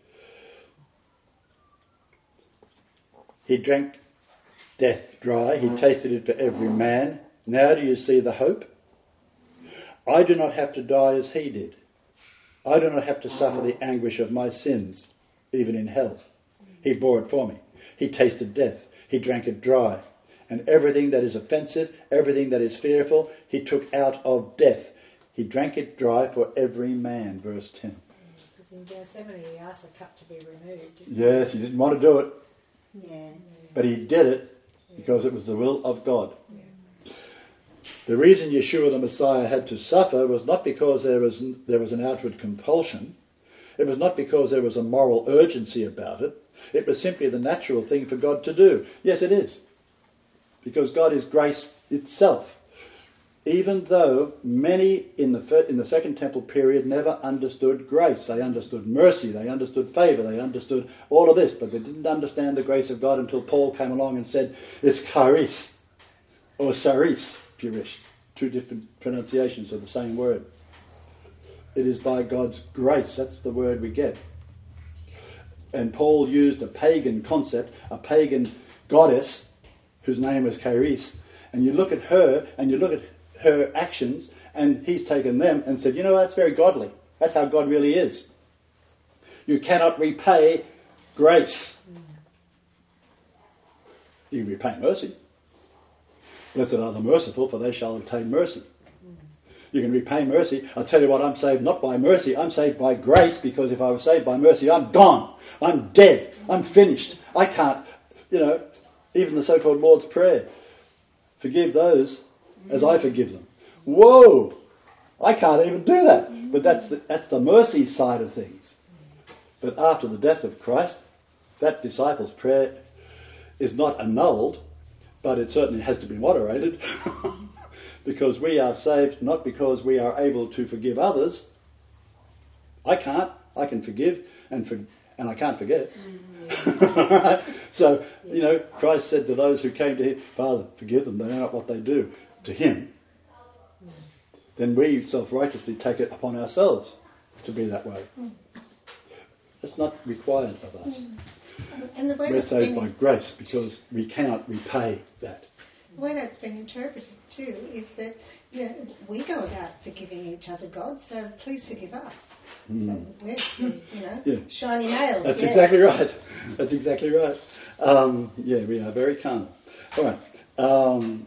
He drank death dry. He tasted it for every man. Now do you see the hope? I do not have to die as he did. I do not have to suffer the anguish of my sins, even in hell. He bore it for me. He tasted death. He drank it dry. And everything that is offensive, everything that is fearful, he took out of death. He drank it dry for every man, verse ten. Because in Gethsemane he asked the cup to be removed. didn't he? Yes, he didn't want to do it, Yeah. but he did it because it was the will of God. The reason Yeshua the Messiah had to suffer was not because there was there was an outward compulsion. It was not because there was a moral urgency about it. It was simply the natural thing for God to do. Yes, it is. Because God is grace itself. Even though many in the fir- in the Second Temple period never understood grace. They understood mercy, they understood favour, they understood all of this, but they didn't understand the grace of God until Paul came along and said, it's charis, or saris, if you wish. Two different pronunciations of the same word. It is by God's grace, that's the word we get. And Paul used a pagan concept, a pagan goddess, whose name was Charis, and you look at her, and you look at her actions, and he's taken them and said, you know, that's very godly. That's how God really is. You cannot repay grace. You can repay mercy. Blessed are the merciful, for they shall obtain mercy. You can repay mercy. I'll tell you what, I'm saved not by mercy, I'm saved by grace, because if I was saved by mercy, I'm gone. I'm dead. I'm finished. I can't, you know, even the so-called Lord's Prayer. Forgive those as I forgive them. Whoa! I can't even do that. But that's the, that's the mercy side of things. But after the death of Christ, that disciples' prayer is not annulled, but it certainly has to be moderated because we are saved not because we are able to forgive others. I can't. I can forgive and for, and I can't forget. Mm-hmm. So, you know, Christ said to those who came to him, Father, forgive them, they know not what they do, to him. Mm. Then we self-righteously take it upon ourselves to be that way. Mm. It's not required of us. Mm. And the way We're that's saved been, by grace because we cannot repay that. The way that's been interpreted too is that, you know, we go about forgiving each other, God, so please forgive us. Mm. So we're, you know, yeah. shiny nails. That's yes. exactly right. That's exactly right. Um, yeah, we are very calm. All right. Um,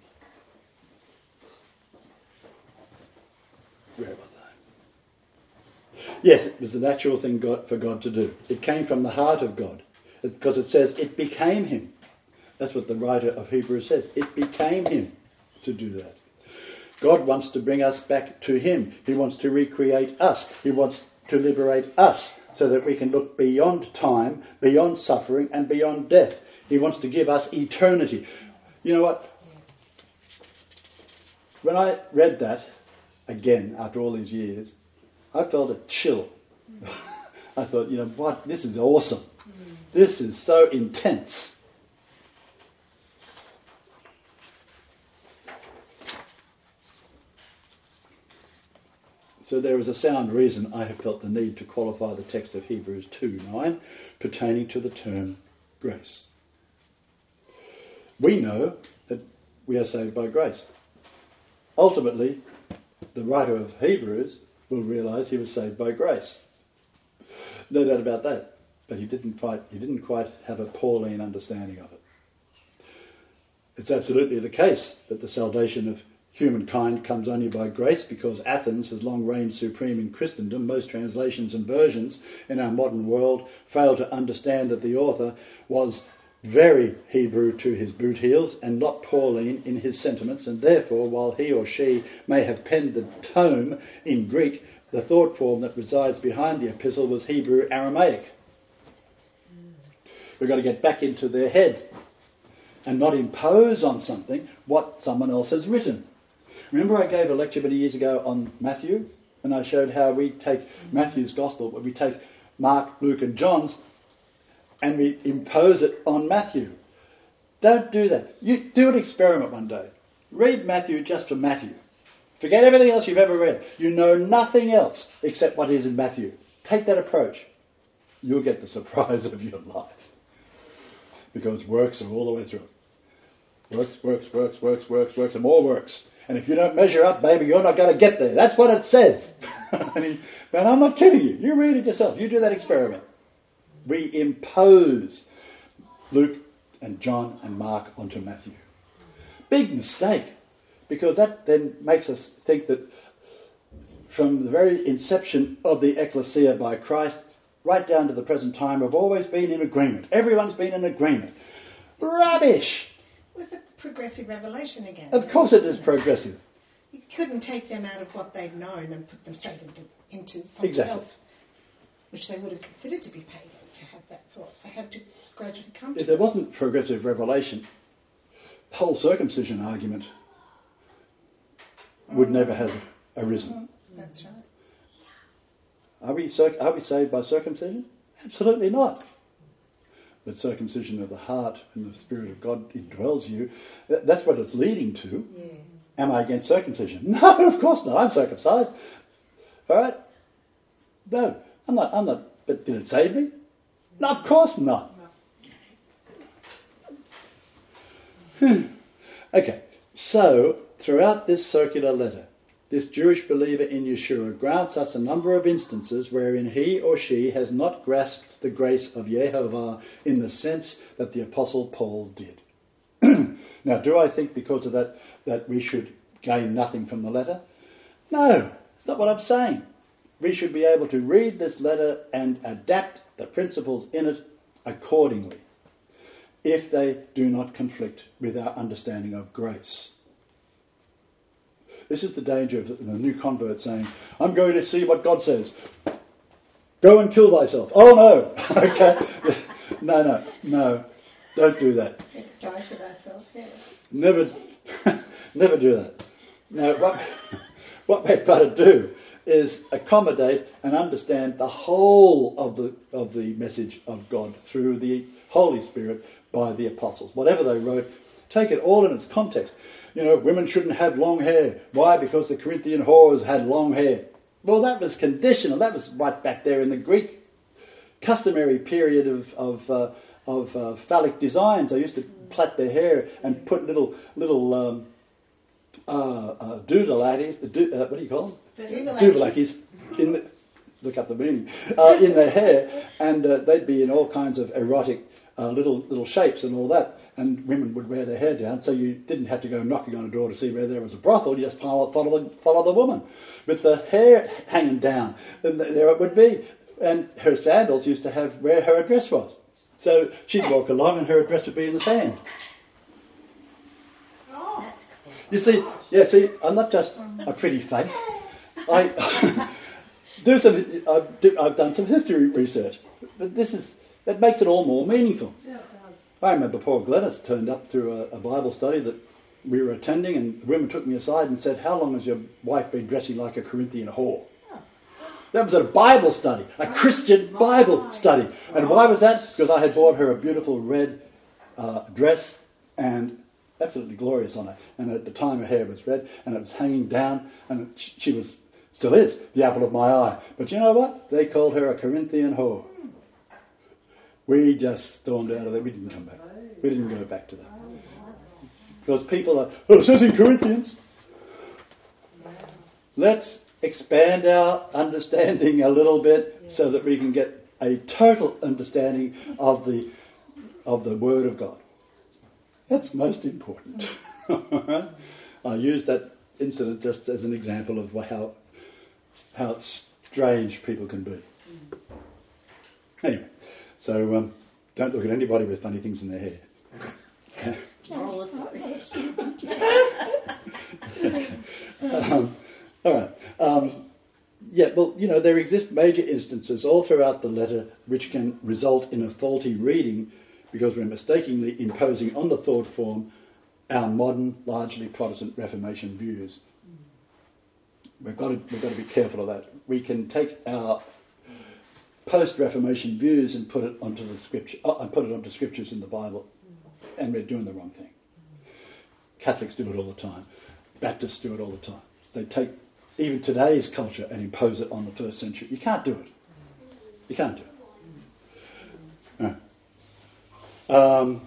where was I? Yes, it was the natural thing God, for God to do. It came from the heart of God, because it says it became him. That's what the writer of Hebrews says. It became him to do that. God wants to bring us back to him. He wants to recreate us. He wants to liberate us so that we can look beyond time, beyond suffering, and beyond death. He wants to give us eternity. You know what? When I read that again after all these years, I felt a chill. I thought, you know what? This is awesome. This is so intense. So there is a sound reason I have felt the need to qualify the text of Hebrews two nine pertaining to the term grace. We know that we are saved by grace. Ultimately, the writer of Hebrews will realise he was saved by grace. No doubt about that. But he didn't quite, he didn't quite have a Pauline understanding of it. It's absolutely the case that the salvation of humankind comes only by grace because Athens has long reigned supreme in Christendom. Most translations and versions in our modern world fail to understand that the author was very Hebrew to his boot heels and not Pauline in his sentiments, and therefore, while he or she may have penned the tome in Greek, the thought form that resides behind the epistle was Hebrew Aramaic. We've got to get back into their head and not impose on something what someone else has written. Remember I gave a lecture many years ago on Matthew, and I showed how we take Matthew's gospel, but we take Mark, Luke and John's, and we impose it on Matthew. Don't do that. You do an experiment one day. Read Matthew just for Matthew. Forget everything else you've ever read. You know nothing else except what is in Matthew. Take that approach. You'll get the surprise of your life. Because works are all the way through it. Works, works, works, works, works, works, and more works. And if you don't measure up, baby, you're not going to get there. That's what it says. and, he, and I'm not kidding you. You read it yourself. You do that experiment. We impose Luke and John and Mark onto Matthew. Big mistake. Because that then makes us think that from the very inception of the ecclesia by Christ, right down to the present time, we've always been in agreement. Everyone's been in agreement. Rubbish! With the progressive revelation again. Of course it is progressive. You couldn't take them out of what they'd known and put them straight into, into something exactly. else, which they would have considered to be pagan to have that thought. They had to gradually come to If there wasn't progressive revelation, the whole circumcision argument would never have arisen. Mm-hmm. That's right. Are we, circ- are we saved by circumcision? Absolutely not. But circumcision of the heart and the Spirit of God indwells you. Th- that's what it's leading to. Yeah. Am I against circumcision? No, of course not. I'm circumcised. All right? No, I'm not. I'm not. But did it save me? No, of course not. Hmm. Okay, so throughout this circular letter, this Jewish believer in Yeshua grants us a number of instances wherein he or she has not grasped the grace of Yehovah in the sense that the Apostle Paul did. Now, do I think because of that that we should gain nothing from the letter? No, it's not what I'm saying. We should be able to read this letter and adapt the principles in it accordingly, if they do not conflict with our understanding of grace. This is the danger of the new convert saying, I'm going to see what God says. Go and kill thyself. Oh no! Okay. no, no, no. Don't do that. Die to ourselves, yeah. Never, never do that. Now, what, what we've got to do is accommodate and understand the whole of the of the message of God through the Holy Spirit by the apostles. Whatever they wrote, take it all in its context. You know, women shouldn't have long hair. Why? Because the Corinthian whores had long hair. Well, that was conditional. That was right back there in the Greek customary period of of, uh, of uh, phallic designs. They used to plait their hair and put little little um, uh, uh, doodle-laddies, do, uh, what do you call them? Doodle-lackies in the, look up the meaning, uh, in their hair, and uh, they'd be in all kinds of erotic uh, little little shapes and all that, and women would wear their hair down, so you didn't have to go knocking on a door to see where there was a brothel. You just follow, follow, the, follow the woman with the hair hanging down, and there it would be. And her sandals used to have where her address was, so she'd walk along and her address would be in the sand. That's cool. You see, yeah, see, I'm not just a pretty face. I do some. I've, do, I've done some history research, but this is that makes it all more meaningful. Yeah, it does. I remember Paul Glennis turned up to a, a Bible study that we were attending, and the women took me aside and said, "How long has your wife been dressing like a Corinthian whore?" That was a Bible study, a Christian Bible study, and why was that? Because I had bought her a beautiful red uh, dress and absolutely glorious on her, and at the time her hair was red and it was hanging down, and she, she was. Still is the apple of my eye. But you know what? They called her a Corinthian whore. We just stormed out of there. We didn't come back. We didn't go back to that. Because people are, well, it says in Corinthians. Let's expand our understanding a little bit so that we can get a total understanding of the of the Word of God. That's most important. I use that incident just as an example of how how strange people can be. Anyway, so um, don't look at anybody with funny things in their hair. um, all right. Um, yeah, well, you know, there exist major instances all throughout the letter which can result in a faulty reading because we're mistakenly imposing on the thought form our modern, largely Protestant Reformation views. We've got to, we've got to be careful of that. We can take our post-Reformation views and put it onto the scripture, uh, put it onto scriptures in the Bible, and we're doing the wrong thing. Catholics do it all the time. Baptists do it all the time. They take even today's culture and impose it on the first century. You can't do it. You can't do it. No. Um,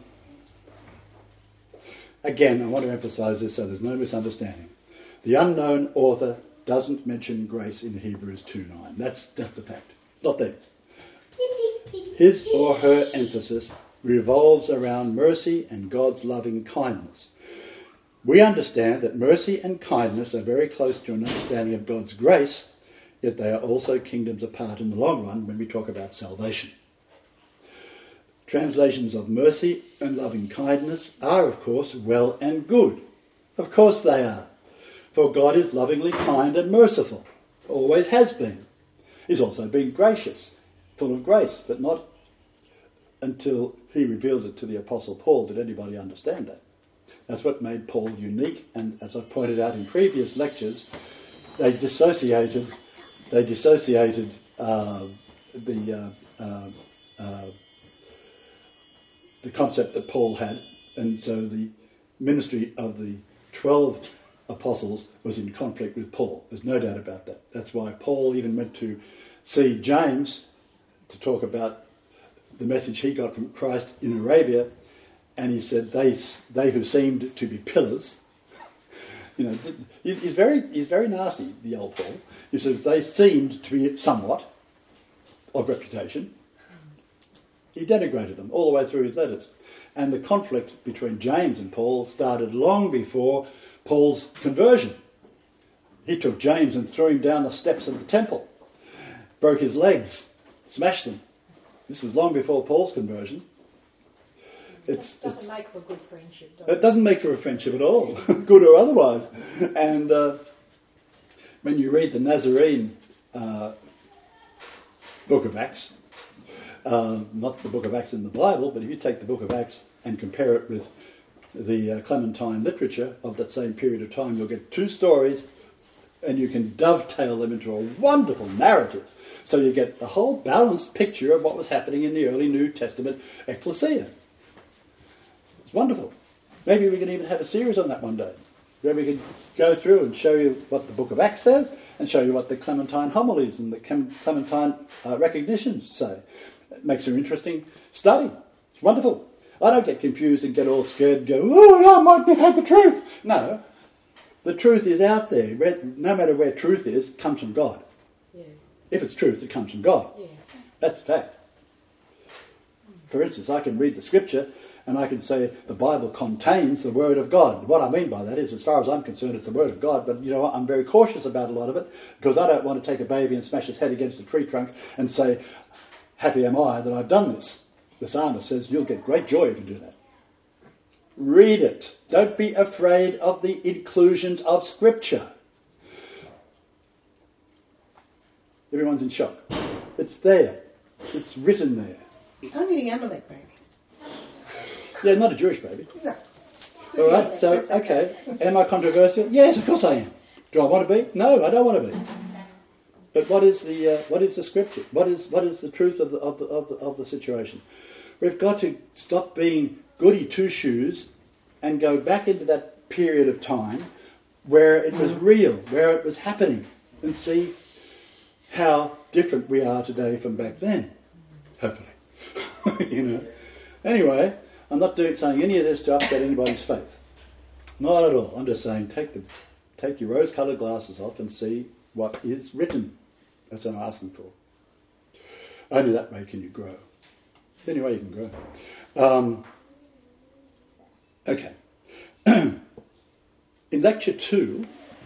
again, I want to emphasise this so there's no misunderstanding. The unknown author doesn't mention grace in Hebrews two nine. That's just a fact. Not there. His or her emphasis revolves around mercy and God's loving kindness. We understand that mercy and kindness are very close to an understanding of God's grace, yet they are also kingdoms apart in the long run when we talk about salvation. Translations of mercy and loving kindness are, of course, well and good. Of course they are. For God is lovingly kind and merciful, always has been. He's also been gracious, full of grace, but not until he reveals it to the Apostle Paul did anybody understand that. That's what made Paul unique, and as I've pointed out in previous lectures, they dissociated, they dissociated uh, the uh, uh, uh, the concept that Paul had, and so the ministry of the twelve apostles was in conflict with Paul. There's no doubt about that. That's why Paul even went to see James to talk about the message he got from Christ in Arabia, and he said, they they who seemed to be pillars, you know, he's very he's very nasty, the old Paul. He says they seemed to be somewhat of reputation. He denigrated them all the way through his letters. And the conflict between James and Paul started long before Paul's conversion. He took James and threw him down the steps of the temple, broke his legs, smashed them. This was long before Paul's conversion. It's, It doesn't it's, make for a good friendship, does it it? doesn't make for a friendship at all, good or otherwise. And uh, when you read the Nazarene uh, book of Acts, Uh, not the book of Acts in the Bible, but if you take the book of Acts and compare it with the uh, Clementine literature of that same period of time, you'll get two stories and you can dovetail them into a wonderful narrative. So you get the whole balanced picture of what was happening in the early New Testament ecclesia. It's wonderful. Maybe we can even have a series on that one day, where we could go through and show you what the book of Acts says and show you what the Clementine homilies and the Clementine uh, recognitions say. It makes an interesting study. It's wonderful. I don't get confused and get all scared and go, oh, no, I might not have the truth. No. The truth is out there. Where, no matter where truth is, it comes from God. Yeah. If it's truth, it comes from God. Yeah. That's a fact. For instance, I can read the scripture and I can say the Bible contains the Word of God. What I mean by that is, as far as I'm concerned, it's the Word of God, but you know what, I'm very cautious about a lot of it because I don't want to take a baby and smash his head against a tree trunk and say, happy am I that I've done this. The psalmist says you'll get great joy if you do that. Read it. Don't be afraid of the inclusions of Scripture. Everyone's in shock. It's there. It's written there. Only the Amalek babies. Yeah, not a Jewish baby. No. All right, so, okay. Am I controversial? Yes, of course I am. Do I want to be? No, I don't want to be. But what is the uh, what is the scripture? What is what is the truth of the of the of the, of the situation? We've got to stop being goody two shoes and go back into that period of time where it was real, where it was happening, and see how different we are today from back then. Hopefully, you know. Anyway, I'm not doing saying any of this to upset anybody's faith. Not at all. I'm just saying take the take your rose-coloured glasses off and see what is written. That's what I'm asking for. Only that way can you grow. It's the only way you can grow. Um, okay. In lecture two,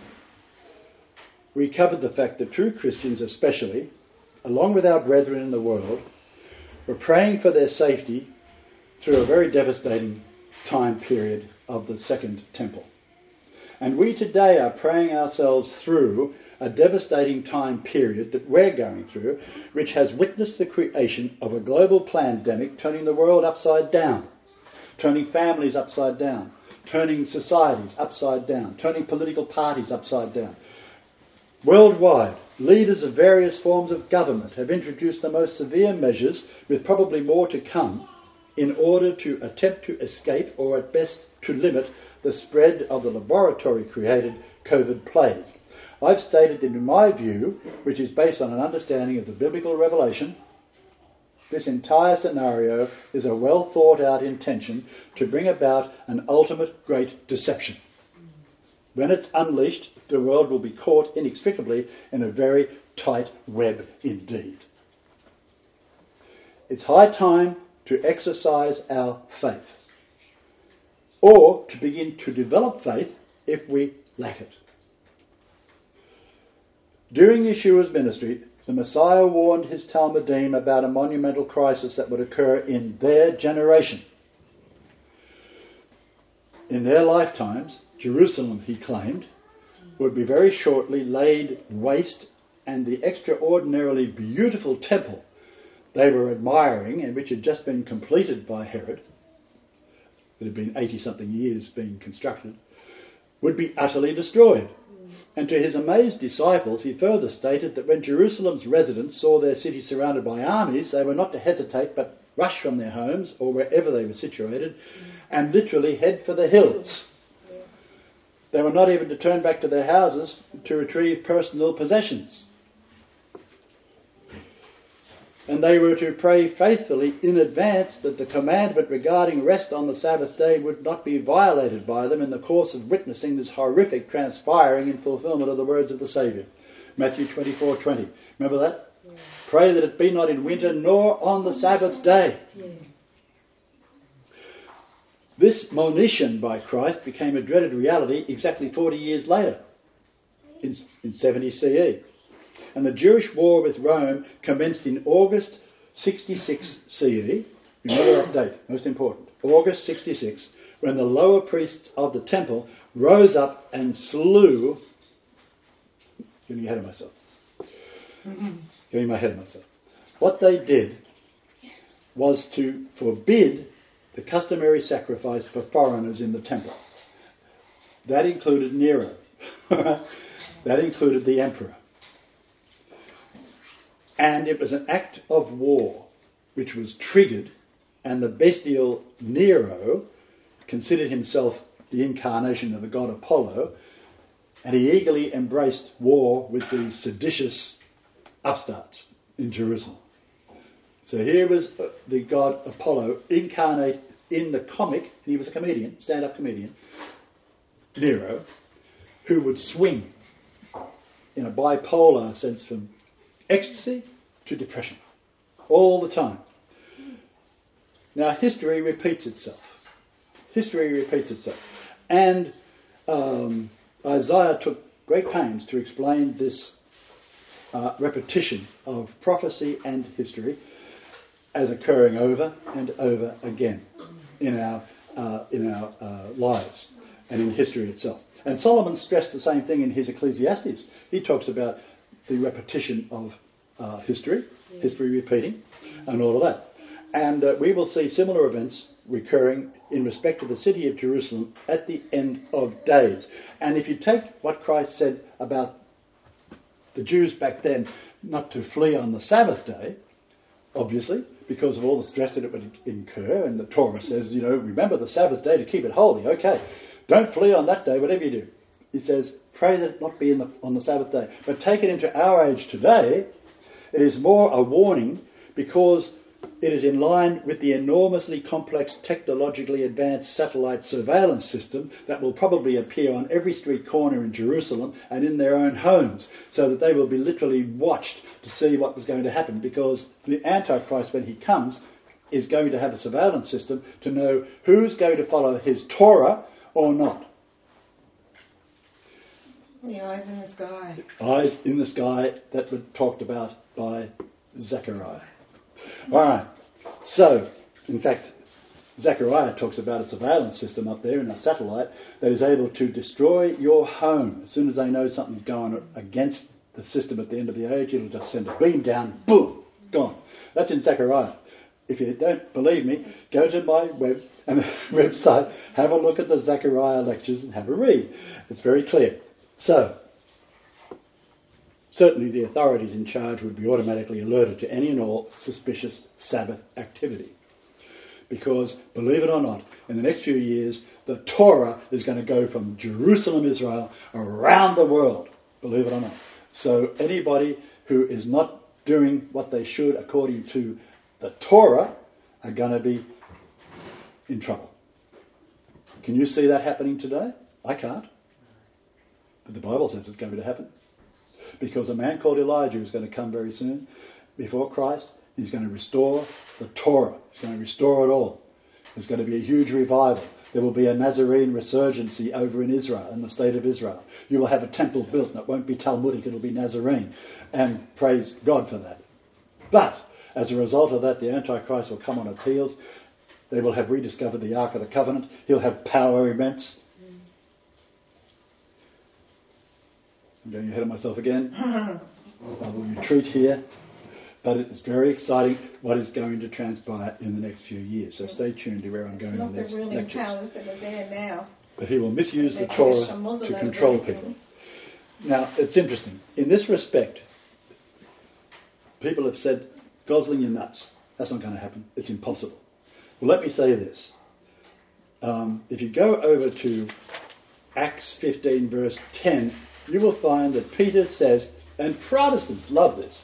we covered the fact that true Christians especially, along with our brethren in the world, were praying for their safety through a very devastating time period of the Second Temple. And we today are praying ourselves through a devastating time period that we're going through, which has witnessed the creation of a global pandemic turning the world upside down, turning families upside down, turning societies upside down, turning political parties upside down. Worldwide, leaders of various forms of government have introduced the most severe measures, with probably more to come, in order to attempt to escape, or at best to limit, the spread of the laboratory-created COVID plague. I've stated that in my view, which is based on an understanding of the biblical revelation, this entire scenario is a well thought out intention to bring about an ultimate great deception. When it's unleashed, the world will be caught inextricably in a very tight web indeed. It's high time to exercise our faith, or to begin to develop faith if we lack it. During Yeshua's ministry, the Messiah warned his Talmudim about a monumental crisis that would occur in their generation. In their lifetimes, Jerusalem, he claimed, would be very shortly laid waste, and the extraordinarily beautiful temple they were admiring, and which had just been completed by Herod, it had been eighty-something years being constructed, would be utterly destroyed. And to his amazed disciples, he further stated that when Jerusalem's residents saw their city surrounded by armies, they were not to hesitate but rush from their homes or wherever they were situated and literally head for the hills. They were not even to turn back to their houses to retrieve personal possessions. And they were to pray faithfully in advance that the commandment regarding rest on the Sabbath day would not be violated by them in the course of witnessing this horrific transpiring in fulfillment of the words of the Saviour. Matthew twenty-four twenty. Remember that? Yeah. Pray that it be not in winter nor on the Sabbath day. Yeah. This monition by Christ became a dreaded reality exactly forty years later, in, in seventy C E. And the Jewish war with Rome commenced in August sixty-six C E. Remember that date, most important. August sixty-six, when the lower priests of the temple rose up and slew... Getting ahead of myself. Getting my head of myself. What they did was to forbid the customary sacrifice for foreigners in the temple. That included Nero. That included the emperor. And it was an act of war which was triggered, and the bestial Nero considered himself the incarnation of the god Apollo, and he eagerly embraced war with these seditious upstarts in Jerusalem. So here was the god Apollo incarnate in the comic, and he was a comedian, stand-up comedian, Nero, who would swing in a bipolar sense from ecstasy to depression all the time. Now history repeats itself. History repeats itself. And um, Isaiah took great pains to explain this uh, repetition of prophecy and history as occurring over and over again in our uh, in our uh, lives and in history itself. And Solomon stressed the same thing in his Ecclesiastes. He talks about the repetition of uh, history, history repeating, and all of that. And uh, we will see similar events recurring in respect to the city of Jerusalem at the end of days. And if you take what Christ said about the Jews back then not to flee on the Sabbath day, obviously, because of all the stress that it would incur, and the Torah says, you know, remember the Sabbath day to keep it holy. Okay, don't flee on that day, whatever you do. It says, pray that it not be in the, on the Sabbath day. But take it into our age today, it is more a warning because it is in line with the enormously complex, technologically advanced satellite surveillance system that will probably appear on every street corner in Jerusalem and in their own homes, so that they will be literally watched to see what was going to happen, because the Antichrist, when he comes, is going to have a surveillance system to know who's going to follow his Torah or not. The eyes in the sky. Eyes in the sky that were talked about by Zechariah. All right. So, in fact, Zechariah talks about a surveillance system up there in a satellite that is able to destroy your home. As soon as they know something's going against the system at the end of the age, it'll just send a beam down, boom, gone. That's in Zechariah. If you don't believe me, go to my web and website, have a look at the Zechariah lectures and have a read. It's very clear. So, certainly the authorities in charge would be automatically alerted to any and all suspicious Sabbath activity. Because, believe it or not, in the next few years, the Torah is going to go from Jerusalem, Israel, around the world. Believe it or not. So anybody who is not doing what they should according to the Torah are going to be in trouble. Can you see that happening today? I can't. But the Bible says it's going to happen. Because a man called Elijah is going to come very soon before Christ. He's going to restore the Torah. He's going to restore it all. There's going to be a huge revival. There will be a Nazarene resurgency over in Israel, in the state of Israel. You will have a temple built, and it won't be Talmudic, it'll be Nazarene. And praise God for that. But as a result of that, the Antichrist will come on its heels. They will have rediscovered the Ark of the Covenant. He'll have power immense. I'm going ahead of myself again. I will retreat here. But it's very exciting what is going to transpire in the next few years. So stay tuned to where I'm going It's not in the next the ruling lecture. powers that are there now. But he will misuse the They're Torah Christian Muslim to and control everything. people. Now, it's interesting. In this respect, people have said, Gosling, you're nuts. That's not going to happen. It's impossible. Well, let me say this. Um, if you go over to Acts fifteen, verse ten, you will find that Peter says, and Protestants love this,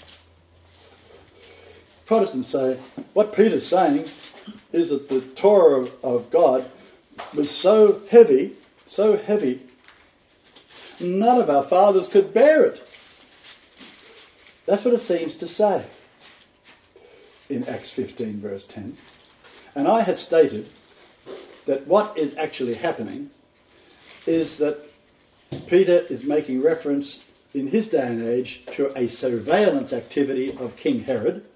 Protestants say, what Peter's saying is that the Torah of God was so heavy, so heavy, none of our fathers could bear it. That's what it seems to say in Acts fifteen, verse ten. And I have stated that what is actually happening is that Peter is making reference in his day and age to a surveillance activity of King Herod,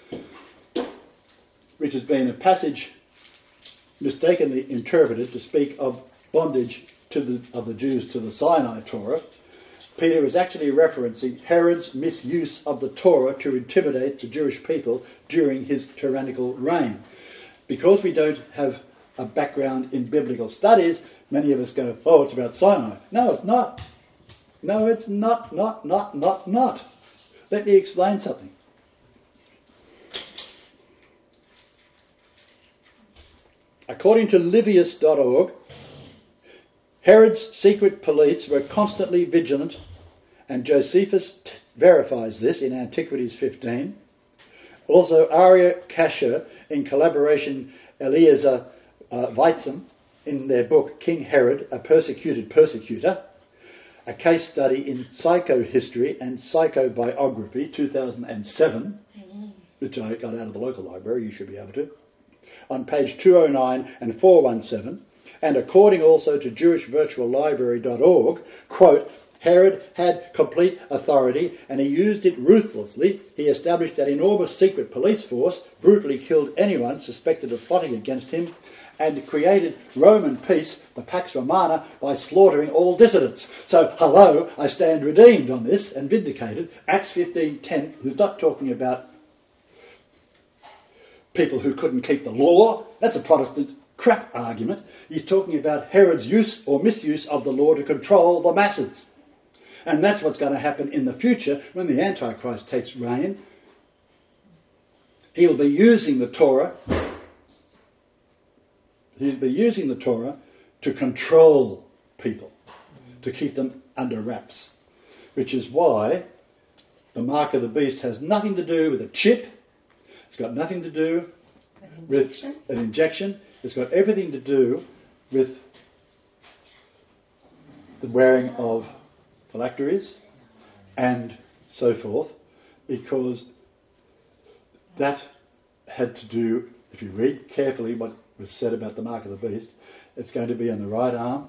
which has been a passage mistakenly interpreted to speak of bondage to the, of the Jews to the Sinai Torah, Peter is actually referencing Herod's misuse of the Torah to intimidate the Jewish people during his tyrannical reign. Because we don't have a background in biblical studies, many of us go, oh, it's about Sinai. No, it's not. No, it's not, not, not, not, not. Let me explain something. According to Livius dot org, Herod's secret police were constantly vigilant, and Josephus t- verifies this in Antiquities fifteen. Also, Aria Kasher, in collaboration Eliezer uh, Weitzman, in their book King Herod, a Persecuted Persecutor, a case study in psychohistory and psychobiography, two thousand seven, which I got out of the local library, you should be able to, on page two oh nine and four seventeen, and according also to Jewish Virtual Library dot org, quote, Herod had complete authority and he used it ruthlessly. He established an enormous secret police force, brutally killed anyone suspected of plotting against him, and created Roman peace, the Pax Romana, by slaughtering all dissidents. So, hello, I stand redeemed on this and vindicated. Acts fifteen ten, who's not talking about people who couldn't keep the law. That's a Protestant crap argument. He's talking about Herod's use or misuse of the law to control the masses. And that's what's going to happen in the future when the Antichrist takes reign. He'll be using the Torah. He'll be using the Torah to control people, to keep them under wraps. Which is why the mark of the beast has nothing to do with a chip. It's got nothing to do with an injection. It's got everything to do with the wearing of phylacteries and so forth, because that had to do, if you read carefully what was said about the mark of the beast, it's going to be on the right arm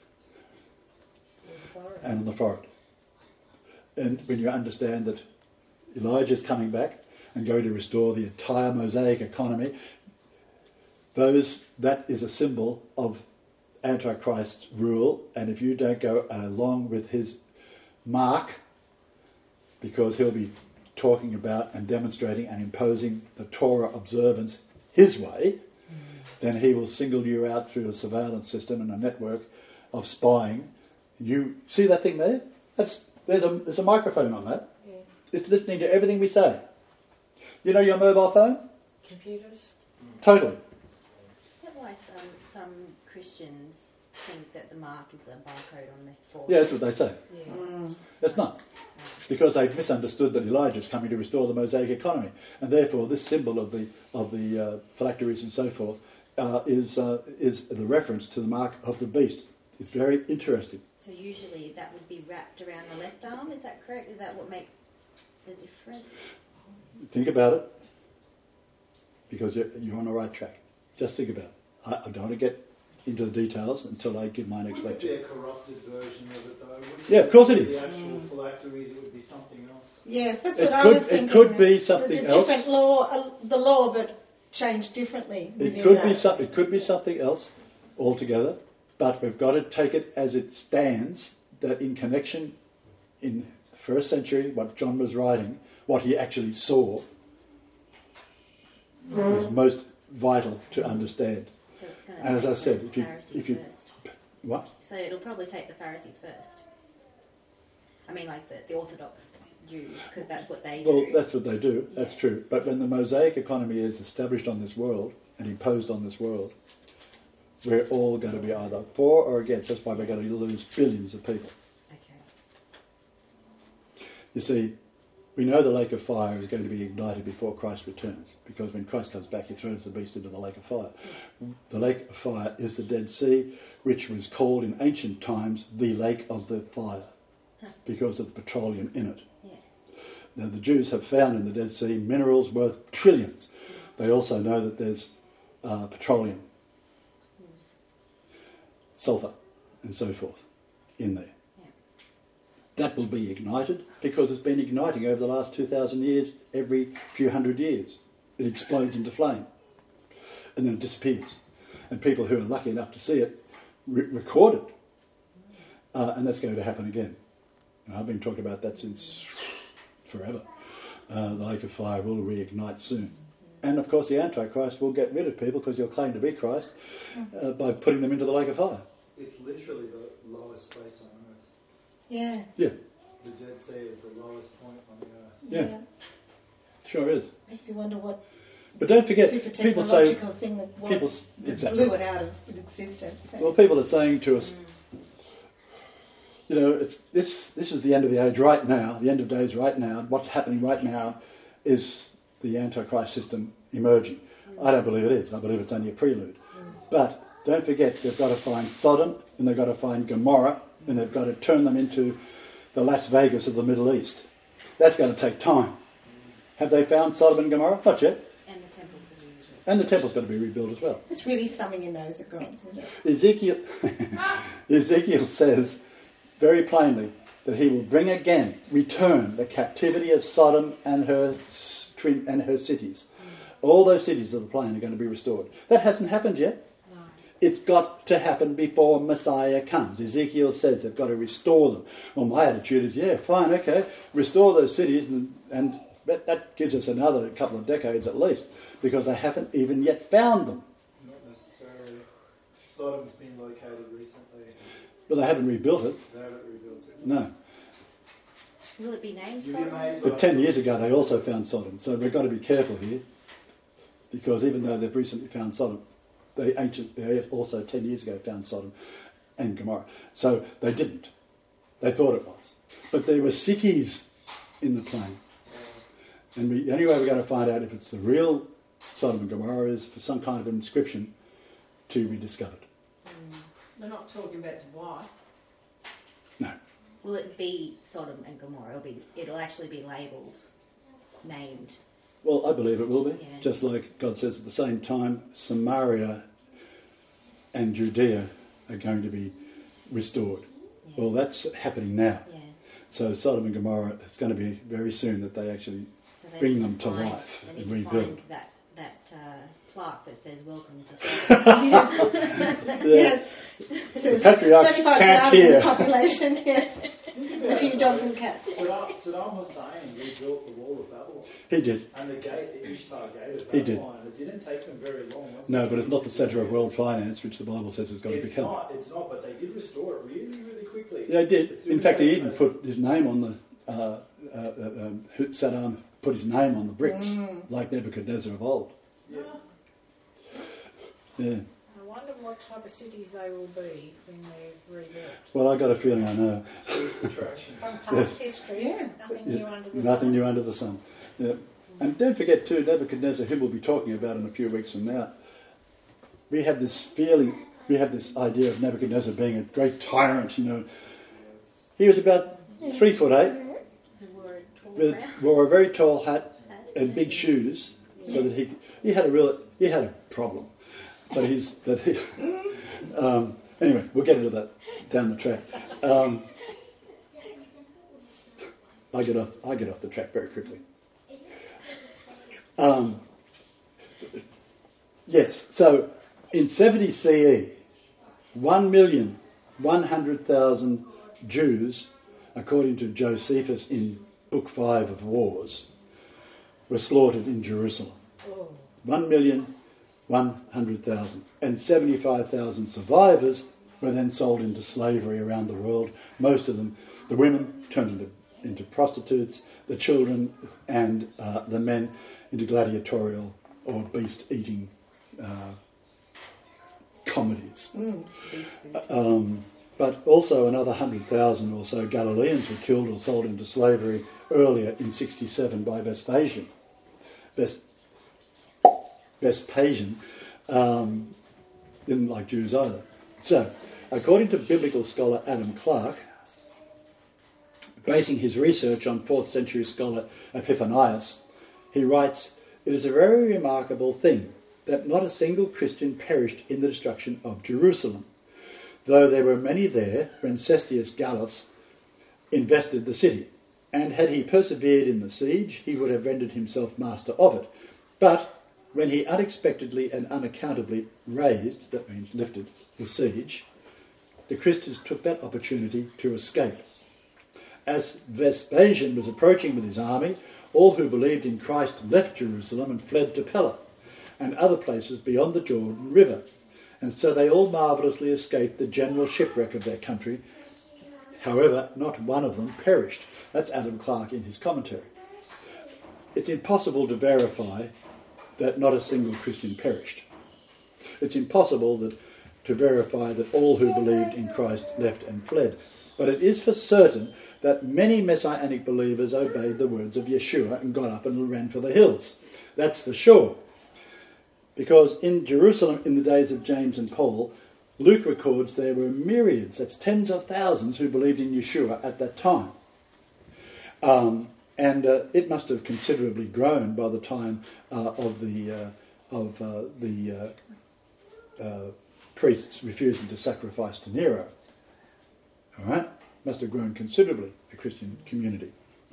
and on the forehead. And when you understand that Elijah's coming back and going to restore the entire Mosaic economy, those that is a symbol of Antichrist's rule, and if you don't go along with his mark, because he'll be talking about and demonstrating and imposing the Torah observance his way, mm. then he will single you out through a surveillance system and a network of spying. You see that thing there? That's there's a there's a microphone on that. Yeah. It's listening to everything we say. You know your mobile phone? Computers. Totally. Is that why some some Christians think that the mark is a barcode on their forehead? Yeah, that's what they say. Yeah. Mm. It's not. Because they've misunderstood that Elijah is coming to restore the Mosaic economy. And therefore this symbol of the of the uh, phylacteries and so forth uh, is uh, is the reference to the mark of the beast. It's very interesting. So usually that would be wrapped around the left arm, is that correct? Is that what makes the difference? Think about it, because you're, you're on the right track. Just think about it. I, I don't want to get into the details until I give my next Wouldn't lecture. it be a corrupted version of it, though? Wouldn't Yeah, it of course it be is. The actual phylacteries, it would be something else. Yes, that's It what I could- was it thinking. could be that something the else. different law, uh, the law, but changed differently. It within could that. be some, It could be something else altogether, but we've got to take it as it stands. That in connection, in first century, what John was writing, what he actually saw, is most vital to understand. So it's going to And as take I said, the if you Pharisees if you first. what So it'll probably take the Pharisees first. I mean, like the, the Orthodox Jews, because that's what they well, do. that's what they do. That's Yeah. true. But when the Mosaic economy is established on this world and imposed on this world, we're all going to be either for or against. That's why we're going to lose billions of people. Okay. You see, we know the lake of fire is going to be ignited before Christ returns, because when Christ comes back, he throws the beast into the lake of fire. The lake of fire is the Dead Sea, which was called in ancient times the lake of the fire, because of the petroleum in it. Yeah. Now, the Jews have found in the Dead Sea minerals worth trillions. They also know that there's uh, petroleum, sulfur, and so forth in there. That will be ignited because it's been igniting over the last two thousand years, every few hundred years. It explodes into flame and then it disappears. And people who are lucky enough to see it re- record it. Uh, and that's going to happen again. I've been talking about that since forever. Uh, the lake of fire will reignite soon. And of course the Antichrist will get rid of people because you'll claim to be Christ uh, by putting them into the lake of fire. It's literally the lowest place on earth. Yeah. Yeah, The Dead Sea is the lowest point on the earth. yeah, sure is. Makes you wonder what But don't forget, super people say, technological thing that was people, that exactly. blew it out of existence. So. Well, people are saying to us, you know, it's this. This is the end of the age right now. The end of days right now. What's happening right now is the Antichrist system emerging. I don't believe it is. I believe it's only a prelude. But don't forget, they've got to find Sodom and they've got to find Gomorrah and they've got to turn them into the Las Vegas of the Middle East. That's going to take time. Have they found Sodom and Gomorrah? Not yet. And the temple's going to be rebuilt. And the temple's got to be rebuilt as well. It's really thumbing your nose at God, isn't it? Ezekiel, Ezekiel says very plainly that he will bring again, return the captivity of Sodom and her s- twin and her cities. All those cities of the plain are going to be restored. That hasn't happened yet. No. It's got to happen before Messiah comes. Ezekiel says they've got to restore them. Well, my attitude is, yeah, fine, okay, restore those cities, and, and that, that gives us another couple of decades at least, because they haven't even yet found them. Not necessarily. Sodom's been located recently. But they haven't rebuilt it. They haven't rebuilt it. No. Will it be named You'd be Sodom? amazed But what ten I- years ago they also found Sodom, so we've got to be careful here, because even though they've recently found Sodom, they ancient they also ten years ago found Sodom and Gomorrah. So they didn't. They thought it was. But there were cities in the plain. And we, the only way we're going to find out if it's the real Sodom and Gomorrah is for some kind of inscription to be discovered. We're not talking about the wife. No. Will it be Sodom and Gomorrah? It'll, be, it'll actually be labelled, named. Well, I believe it will be. Yeah. Just like God says at the same time, Samaria and Judea are going to be restored. Yeah. Well, that's happening now. Yeah. So Sodom and Gomorrah, it's going to be very soon that they actually So they bring need them to find, life They and need to rebuild. find that, that uh, plaque that says welcome to Sodom. Yes. So The patriarchs thirty-five can't thousand hear. population, yes. A few dogs and cats. Saddam, Saddam Hussein rebuilt the wall of Babylon. He did. And the gate, the Ishtar gate of He did. Babylon. And it didn't take them very long, was No, it? but it's not the centre of world finance, which the Bible says it's got to It's become. not, it's not, but they did restore it really, really quickly. Yeah, he did. As soon In as fact, they- he even put his name on the. Uh, uh, uh, um, Saddam put his name on the bricks, like Nebuchadnezzar of old. Yeah. Yeah. I wonder what type of cities they will be when they're rebuilt. Well, I got a feeling I know. Tourist attraction. From past Yes. history, Yeah. nothing new under the Nothing sun. new under the sun. Yeah. And don't forget too, Nebuchadnezzar, who we'll be talking about in a few weeks from now, we have this feeling, we have this idea of Nebuchadnezzar being a great tyrant, you know. He was about three foot eight, Who wore a tall with, crown. wore a very tall hat and big shoes, so that he he had a real he had a problem, but he's but he, um, anyway we'll get into that down the track. Um, I get off I get off the track very quickly. Um, yes, so in seventy C E, one million one hundred thousand Jews, according to Josephus in Book Five of Wars, were slaughtered in Jerusalem. Oh, One million one hundred thousand, and seventy-five thousand survivors were then sold into slavery around the world. Most of them, the women turned into, into prostitutes, the children and uh, the men into gladiatorial or beast-eating uh, comedies. Um, but also another one hundred thousand or so Galileans were killed or sold into slavery earlier in sixty-seven by Vespasian. Ves- Vespasian um, didn't like Jews either. So, according to biblical scholar Adam Clark, basing his research on fourth century scholar Epiphanius, he writes, "It is a very remarkable thing that not a single Christian perished in the destruction of Jerusalem, though there were many there when Cestius Gallus invested the city, and had he persevered in the siege, he would have rendered himself master of it. But when he unexpectedly and unaccountably raised, that means lifted, the siege, the Christians took that opportunity to escape. As Vespasian was approaching with his army, all who believed in Christ left Jerusalem and fled to Pella and other places beyond the Jordan River. And so they all marvellously escaped the general shipwreck of their country. However, not one of them perished. That's Adam Clarke in his commentary. It's impossible to verify that not a single Christian perished. It's impossible that, to verify that all who believed in Christ left and fled. But it is for certain that many Messianic believers obeyed the words of Yeshua and got up and ran for the hills. That's for sure. Because in Jerusalem in the days of James and Paul, Luke records there were myriads, that's tens of thousands, who believed in Yeshua at that time. Um, and uh, it must have considerably grown by the time uh, of the uh, of uh, the uh, uh, priests refusing to sacrifice to Nero. All right, must have grown considerably, the Christian community.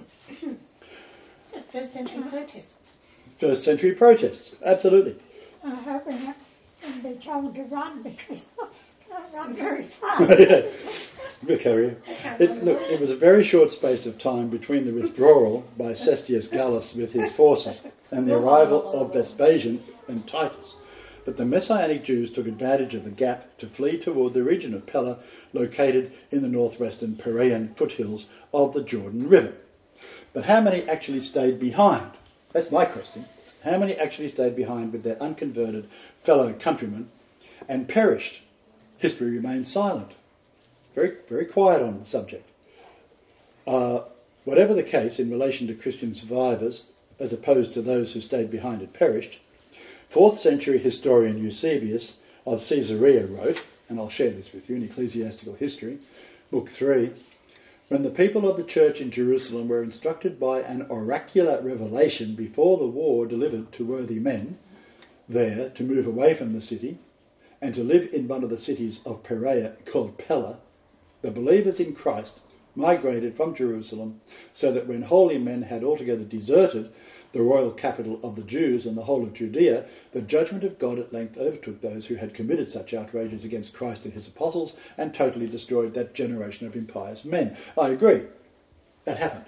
So first century protests. First century protests, absolutely. I hope we won't be told to run because I can't run very fast. Yeah. We'll carry you. It, look, it was a very short space of time between the withdrawal by Cestius Gallus with his forces and the arrival of Vespasian and Titus. But the Messianic Jews took advantage of the gap to flee toward the region of Pella, located in the northwestern Perean foothills of the Jordan River. But how many actually stayed behind? That's my question. How many actually stayed behind with their unconverted fellow countrymen and perished? History remains silent. Very, very quiet on the subject. Uh, whatever the case in relation to Christian survivors, as opposed to those who stayed behind and perished, fourth century historian Eusebius of Caesarea wrote, and I'll share this with you in Ecclesiastical History, Book three, when the people of the church in Jerusalem were instructed by an oracular revelation before the war delivered to worthy men there to move away from the city and to live in one of the cities of Perea called Pella, the believers in Christ migrated from Jerusalem so that when holy men had altogether deserted the royal capital of the Jews and the whole of Judea, the judgment of God at length overtook those who had committed such outrages against Christ and his apostles and totally destroyed that generation of impious men. I agree. That happened.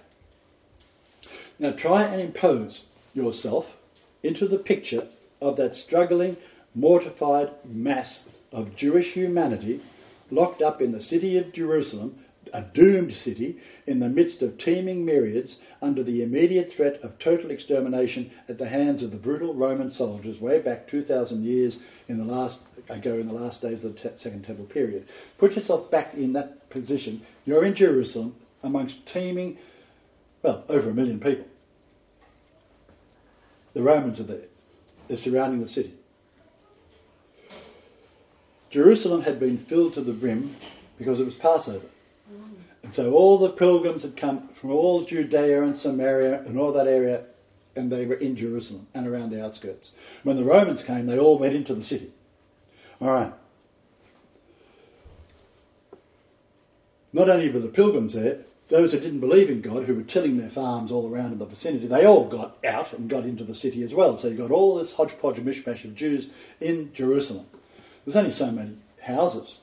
Now try and impose yourself into the picture of that struggling, mortified mass of Jewish humanity locked up in the city of Jerusalem, a doomed city, in the midst of teeming myriads, under the immediate threat of total extermination at the hands of the brutal Roman soldiers way back two thousand years in the last ago in the last days of the te- Second Temple period. Put yourself back in that position. You're in Jerusalem amongst teeming, well, over a million people. The Romans are there. They're surrounding the city. Jerusalem had been filled to the brim because it was Passover. And so all the pilgrims had come from all Judea and Samaria and all that area, and they were in Jerusalem and around the outskirts. When the Romans came, they all went into the city. All right. Not only were the pilgrims there, those who didn't believe in God, who were tilling their farms all around in the vicinity, they all got out and got into the city as well. So you got all this hodgepodge mishmash of Jews in Jerusalem. There's only so many houses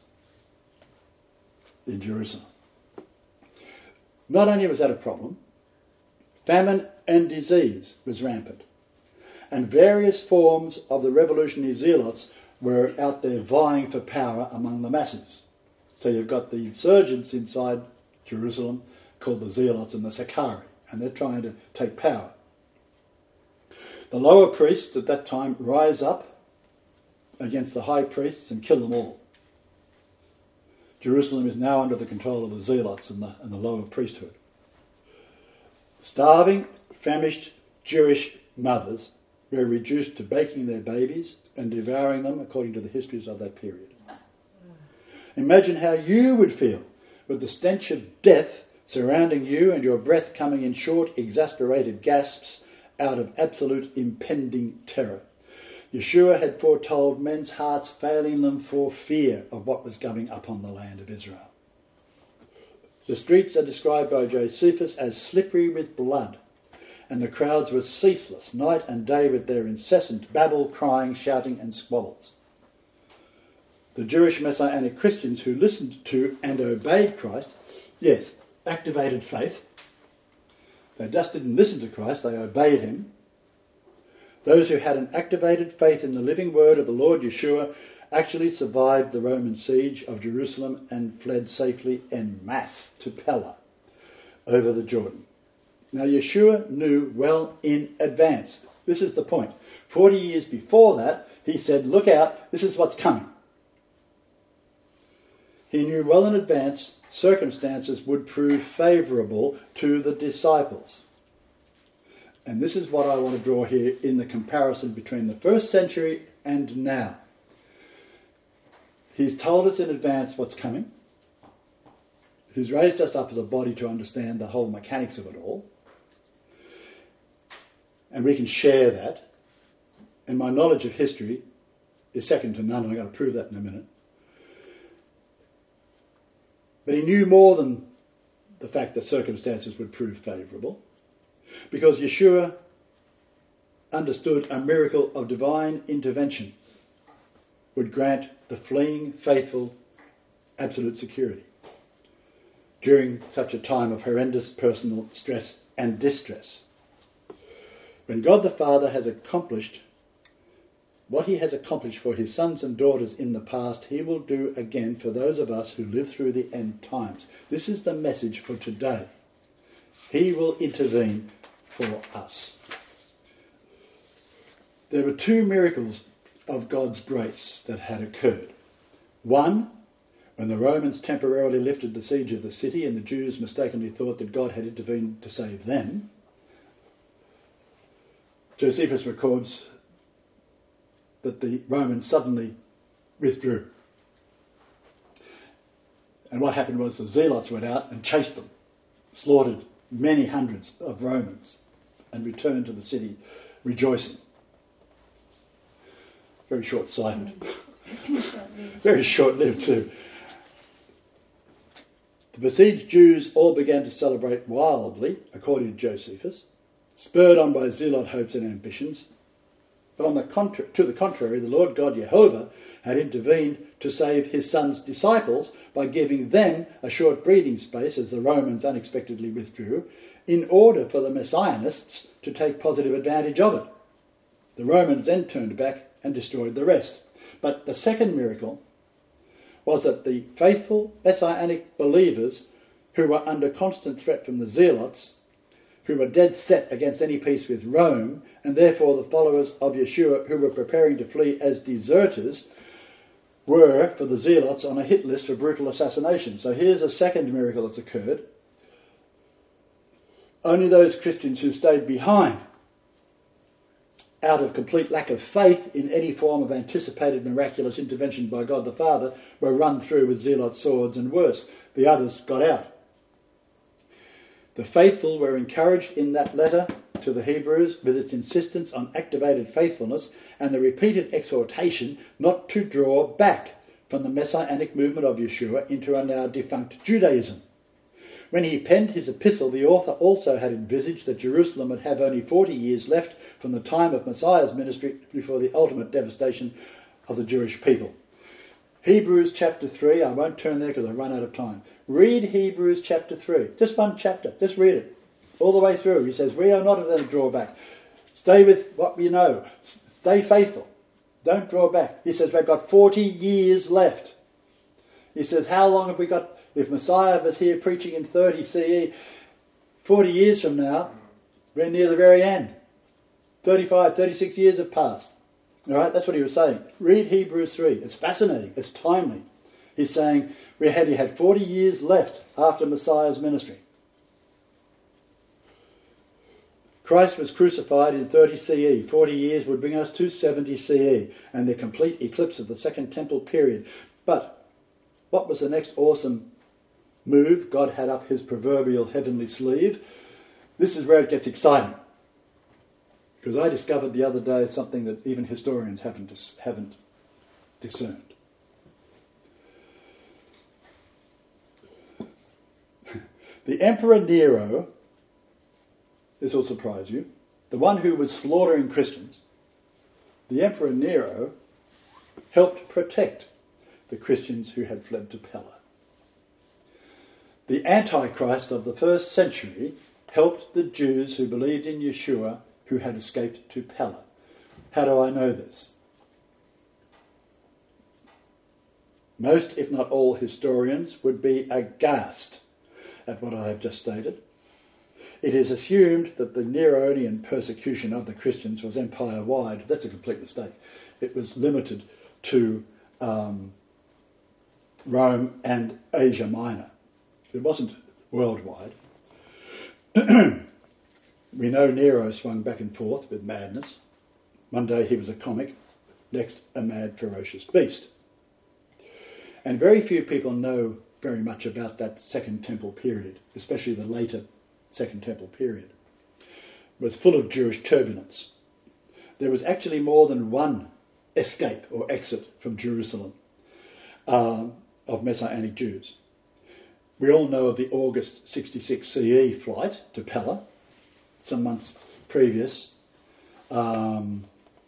in Jerusalem. Not only was that a problem, famine and disease was rampant. And various forms of the revolutionary zealots were out there vying for power among the masses. So you've got the insurgents inside Jerusalem called the zealots and the Sicarii, and they're trying to take power. The lower priests at that time rise up against the high priests and kill them all. Jerusalem is now under the control of the zealots and the, and the lower priesthood. Starving, famished Jewish mothers were reduced to baking their babies and devouring them according to the histories of that period. Imagine how you would feel with the stench of death surrounding you and your breath coming in short, exasperated gasps out of absolute impending terror. Yeshua had foretold men's hearts failing them for fear of what was coming upon the land of Israel. The streets are described by Josephus as slippery with blood, and the crowds were ceaseless night and day with their incessant babble, crying, shouting and squabbles. The Jewish Messianic Christians who listened to and obeyed Christ, yes, activated faith. They just didn't listen to Christ, they obeyed him. Those who had an activated faith in the living word of the Lord Yeshua actually survived the Roman siege of Jerusalem and fled safely en masse to Pella over the Jordan. Now Yeshua knew well in advance. This is the point. Forty years before that, he said, look out, this is what's coming. He knew well in advance circumstances would prove favourable to the disciples. And this is what I want to draw here in the comparison between the first century and now. He's told us in advance what's coming. He's raised us up as a body to understand the whole mechanics of it all. And we can share that. And my knowledge of history is second to none, and I'm going to prove that in a minute. But he knew more than the fact that circumstances would prove favourable, because Yeshua understood a miracle of divine intervention would grant the fleeing faithful absolute security during such a time of horrendous personal stress and distress. When God the Father has accomplished what he has accomplished for his sons and daughters in the past, he will do again for those of us who live through the end times. This is the message for today. He will intervene for us. There were two miracles of God's grace that had occurred. One, when the Romans temporarily lifted the siege of the city and the Jews mistakenly thought that God had intervened to save them. Josephus records that the Romans suddenly withdrew. And what happened was the zealots went out and chased them, slaughtered many hundreds of Romans, and returned to the city rejoicing. Very short-sighted. Very short-lived too. The besieged Jews all began to celebrate wildly, according to Josephus, spurred on by zealot hopes and ambitions. But on the contra- to the contrary, the Lord God Jehovah had intervened to save his son's disciples by giving them a short breathing space as the Romans unexpectedly withdrew, in order for the Messianists to take positive advantage of it. The Romans then turned back and destroyed the rest. But the second miracle was that the faithful Messianic believers who were under constant threat from the zealots, who were dead set against any peace with Rome, and therefore the followers of Yeshua who were preparing to flee as deserters, were, for the zealots, on a hit list for brutal assassination. So here's a second miracle that's occurred. Only those Christians who stayed behind, out of complete lack of faith in any form of anticipated miraculous intervention by God the Father, were run through with zealot swords and worse. The others got out. The faithful were encouraged in that letter to the Hebrews with its insistence on activated faithfulness and the repeated exhortation not to draw back from the Messianic movement of Yeshua into a now defunct Judaism. When he penned his epistle, the author also had envisaged that Jerusalem would have only forty years left from the time of Messiah's ministry before the ultimate devastation of the Jewish people. Hebrews chapter three, I won't turn there because I've run out of time. Read Hebrews chapter three, just one chapter, just read it all the way through. He says, we are not going to draw back. Stay with what we know. Stay faithful. Don't draw back. He says, we've got forty years left. He says, how long have we got? If Messiah was here preaching in thirty C E, forty years from now, we're near the very end. thirty-five, thirty-six years have passed. All right, that's what he was saying. Read Hebrews three. It's fascinating. It's timely. He's saying we had, he had forty years left after Messiah's ministry. Christ was crucified in thirty C E. forty years would bring us to seventy C E and the complete eclipse of the Second Temple period. But what was the next awesome move God had up his proverbial heavenly sleeve? This is where it gets exciting. Because I discovered the other day something that even historians haven't dis- haven't discerned. The Emperor Nero, this will surprise you, the one who was slaughtering Christians, the Emperor Nero helped protect the Christians who had fled to Pella. the Antichrist of the first century helped the Jews who believed in Yeshua who had escaped to Pella. How do I know this? Most, if not all, historians would be aghast at what I have just stated. It is assumed that the Neronian persecution of the Christians was empire-wide. That's a complete mistake. It was limited to um, Rome and Asia Minor. It wasn't worldwide. We know Nero swung back and forth with madness. One day he was a comic, next a mad, ferocious beast. And very few people know very much about that Second Temple period, especially the later Second Temple period. It was full of Jewish turbulence. There was actually more than one escape or exit from Jerusalem um, of Messianic Jews. We all know of the August sixty-six C E flight to Pella, some months previous. Um,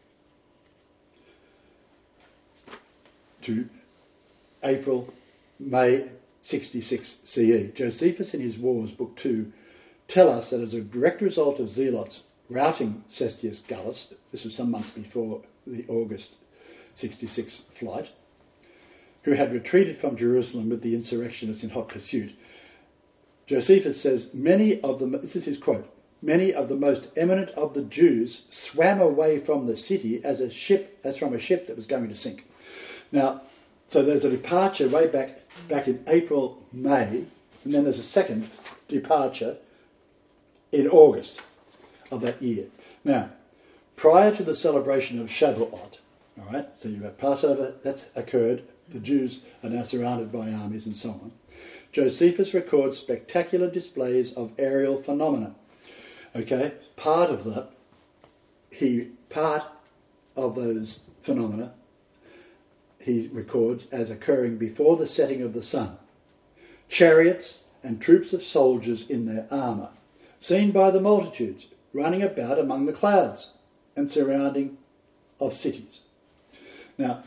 to April, May sixty-six C E. Josephus in his Wars, Book two, tell us that as a direct result of zealots routing Cestius Gallus, this was some months before the August sixty-six flight, who had retreated from Jerusalem with the insurrectionists in hot pursuit, Josephus says, many of the, this is his quote, many of the most eminent of the Jews swam away from the city as a ship, as from a ship that was going to sink. Now, so there's a departure way back back in April, May, and then there's a second departure in August of that year. Now, prior to the celebration of Shavuot, all right, so you've got Passover, that's occurred, the Jews are now surrounded by armies and so on. Josephus records spectacular displays of aerial phenomena. Okay, part of that, he part of those phenomena he records as occurring before the setting of the sun. Chariots and troops of soldiers in their armour, seen by the multitudes, running about among the clouds and surrounding of cities. Now,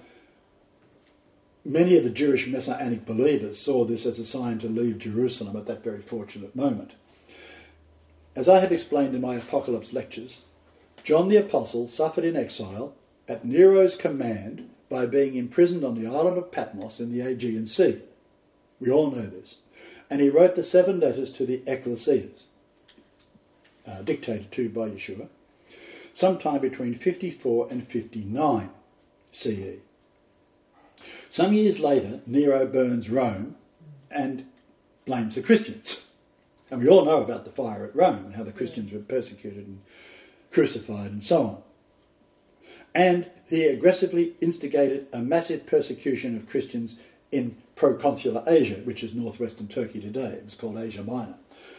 many of the Jewish Messianic believers saw this as a sign to leave Jerusalem at that very fortunate moment. As I have explained in my Apocalypse lectures, John the Apostle suffered in exile at Nero's command by being imprisoned on the island of Patmos in the Aegean Sea. We all know this. And he wrote the seven letters to the ecclesias, uh, dictated to by Yeshua, sometime between fifty-four and fifty-nine C E. Some years later, Nero burns Rome and blames the Christians. And we all know about the fire at Rome and how the Christians were persecuted and crucified and so on. And he aggressively instigated a massive persecution of Christians in proconsular Asia, which is northwestern Turkey today. It was called Asia Minor.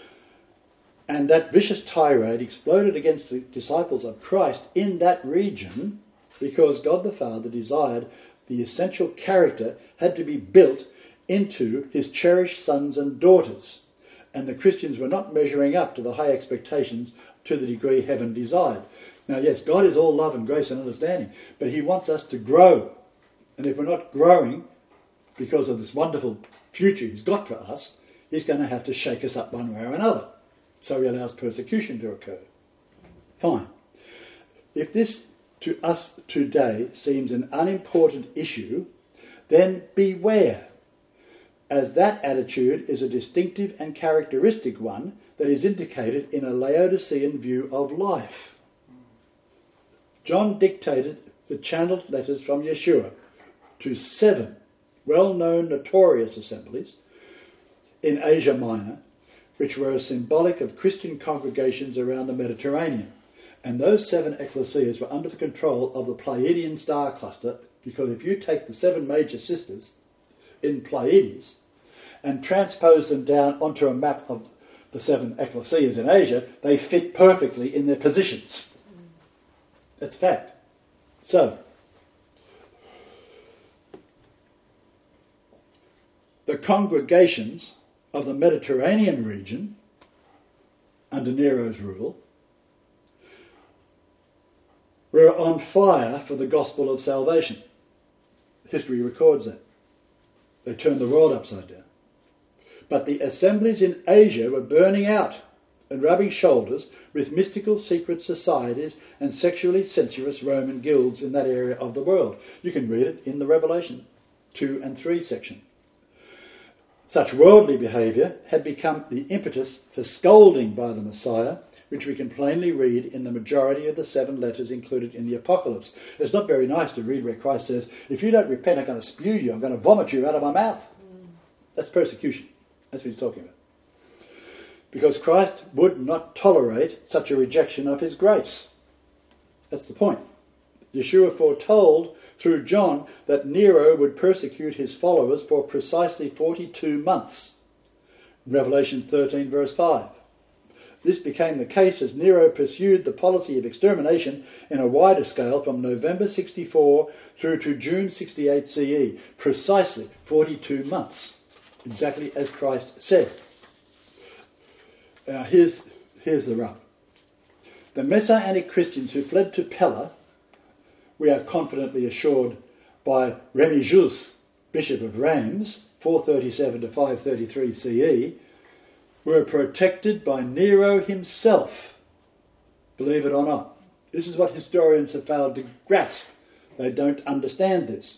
And that vicious tirade exploded against the disciples of Christ in that region because God the Father desired the essential character had to be built into his cherished sons and daughters. And the Christians were not measuring up to the high expectations to the degree heaven desired. Now, yes, God is all love and grace and understanding, but he wants us to grow. And if we're not growing because of this wonderful future he's got for us, he's going to have to shake us up one way or another. So he allows persecution to occur. Fine. If this to us today seems an unimportant issue, then beware, as that attitude is a distinctive and characteristic one that is indicated in a Laodicean view of life. John dictated the channeled letters from Yeshua to seven well-known notorious assemblies in Asia Minor, which were symbolic of Christian congregations around the Mediterranean. And those seven ecclesias were under the control of the Pleiadian star cluster, because if you take the seven major sisters in Pleiades and transpose them down onto a map of the seven ecclesias in Asia, they fit perfectly in their positions. That's fact. So, the congregations of the Mediterranean region under Nero's rule were on fire for the gospel of salvation. History records that. They turned the world upside down. But the assemblies in Asia were burning out and rubbing shoulders with mystical secret societies and sexually sensuous Roman guilds in that area of the world. You can read it in the Revelation two and three section. Such worldly behaviour had become the impetus for scolding by the Messiah, which we can plainly read in the majority of the seven letters included in the Apocalypse. It's not very nice to read where Christ says, if you don't repent, I'm going to spew you, I'm going to vomit you out of my mouth. Mm. That's persecution. That's what he's talking about. Because Christ would not tolerate such a rejection of his grace. That's the point. Yeshua foretold through John that Nero would persecute his followers for precisely forty-two months. Revelation thirteen verse five. This became the case as Nero pursued the policy of extermination in a wider scale from November sixty-four through to June sixty-eight C E. Precisely forty-two months. Exactly as Christ said. Now here's, here's the rub. The Messianic Christians who fled to Pella, we are confidently assured by Remigius, Bishop of Reims, four thirty-seven to five thirty-three C E, were protected by Nero himself. Believe it or not. This is what historians have failed to grasp. They don't understand this.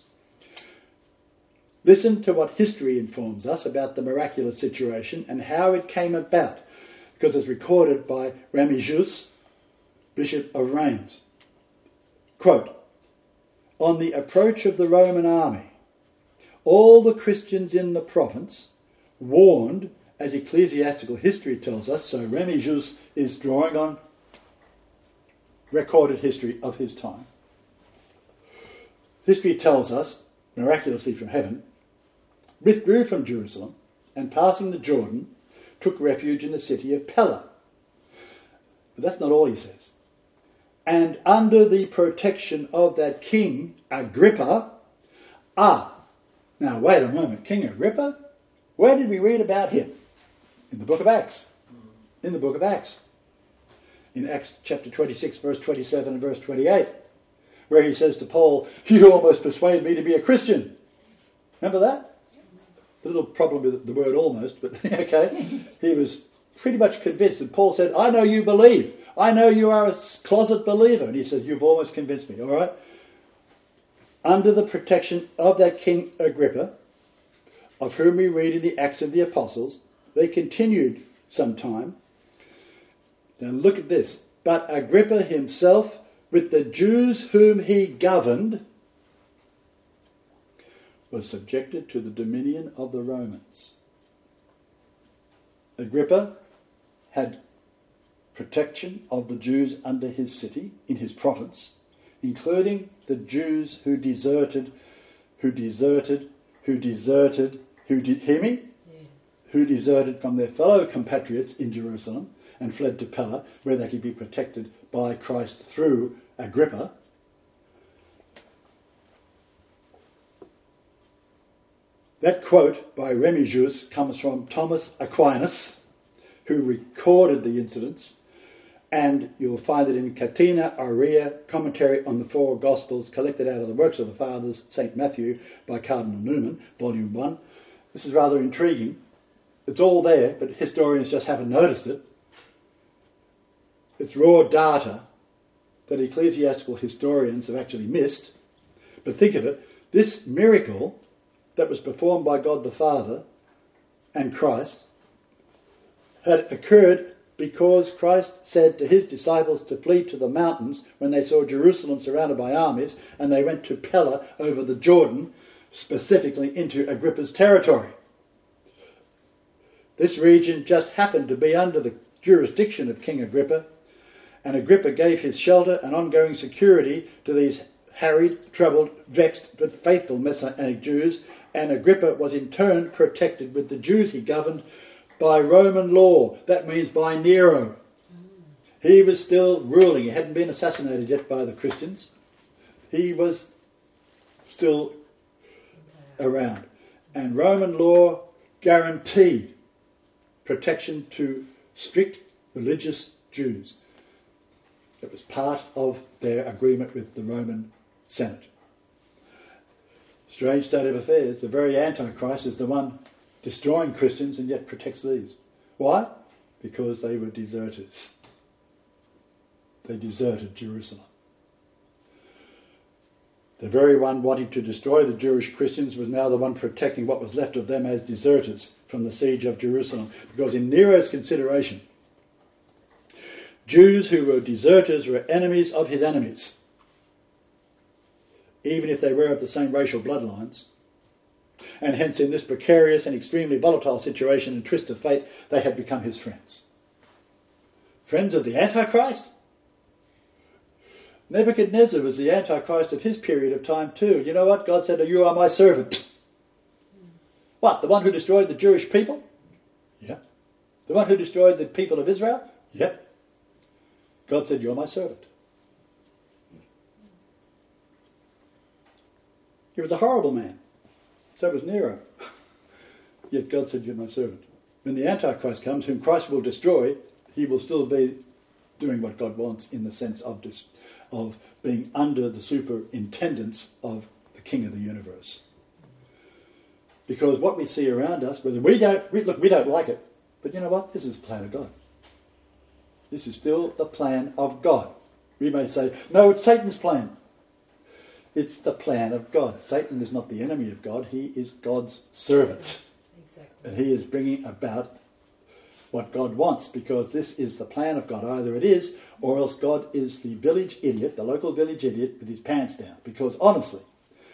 Listen to what history informs us about the miraculous situation and how it came about, because it's recorded by Remigius, Bishop of Reims. Quote, on the approach of the Roman army, all the Christians in the province warned, as ecclesiastical history tells us, so Remigius is drawing on recorded history of his time. History tells us, miraculously from heaven, withdrew from Jerusalem and passing the Jordan, took refuge in the city of Pella. But that's not all he says. And under the protection of that King Agrippa, ah, now wait a moment, King Agrippa? Where did we read about him? In the book of Acts. In the book of Acts. In Acts chapter twenty-six, verse twenty-seven and verse twenty-eight, where he says to Paul, you almost persuaded me to be a Christian. Remember that? A little problem with the word almost, but okay. He was pretty much convinced. And Paul said, I know you believe. I know you are a closet believer. And he said, you've almost convinced me, all right? Under the protection of that King Agrippa, of whom we read in the Acts of the Apostles, they continued some time. Now look at this. But Agrippa himself, with the Jews whom he governed, was subjected to the dominion of the Romans. Agrippa had protection of the Jews under his city, in his province, including the Jews who deserted, who deserted, who deserted, who did, hear me? Yeah. Who deserted from their fellow compatriots in Jerusalem and fled to Pella, where they could be protected by Christ through Agrippa. That quote by Remigius comes from Thomas Aquinas, who recorded the incidents, and you'll find it in Catena Aurea, Commentary on the Four Gospels, collected out of the Works of the Fathers, Saint Matthew, by Cardinal Newman, Volume one. This is rather intriguing. It's all there, but historians just haven't noticed it. It's raw data that ecclesiastical historians have actually missed. But think of it, this miracle that was performed by God the Father and Christ had occurred because Christ said to his disciples to flee to the mountains when they saw Jerusalem surrounded by armies, and they went to Pella over the Jordan, specifically into Agrippa's territory. This region just happened to be under the jurisdiction of King Agrippa, and Agrippa gave his shelter and ongoing security to these harried, troubled, vexed, but faithful Messianic Jews, and Agrippa was in turn protected with the Jews he governed by Roman law. That means by Nero. He was still ruling. He hadn't been assassinated yet by the Christians. He was still around. And Roman law guaranteed protection to strict religious Jews. It was part of their agreement with the Roman Senate. Strange state of affairs. The very Antichrist is the one destroying Christians and yet protects these. Why? Because they were deserters. They deserted Jerusalem. The very one wanting to destroy the Jewish Christians was now the one protecting what was left of them as deserters from the siege of Jerusalem. Because in Nero's consideration, Jews who were deserters were enemies of his enemies, even if they were of the same racial bloodlines. And hence in this precarious and extremely volatile situation and twist of fate, they had become his friends. Friends of the Antichrist? Nebuchadnezzar was the Antichrist of his period of time too. You know what? God said, you are my servant. What? The one who destroyed the Jewish people? Yeah. The one who destroyed the people of Israel? Yeah. God said, you're my servant. He was a horrible man. So was Nero. Yet God said, you're my servant. When the Antichrist comes, whom Christ will destroy, he will still be doing what God wants in the sense of dis- of being under the superintendence of the King of the universe. Because what we see around us, whether we don't, we, look, we don't like it, but you know what? This is the plan of God. This is still the plan of God. We may say, no, it's Satan's plan. It's the plan of God. Satan is not the enemy of God. He is God's servant. Exactly. And he is bringing about what God wants, because this is the plan of God. Either it is, or else God is the village idiot, the local village idiot with his pants down. Because honestly,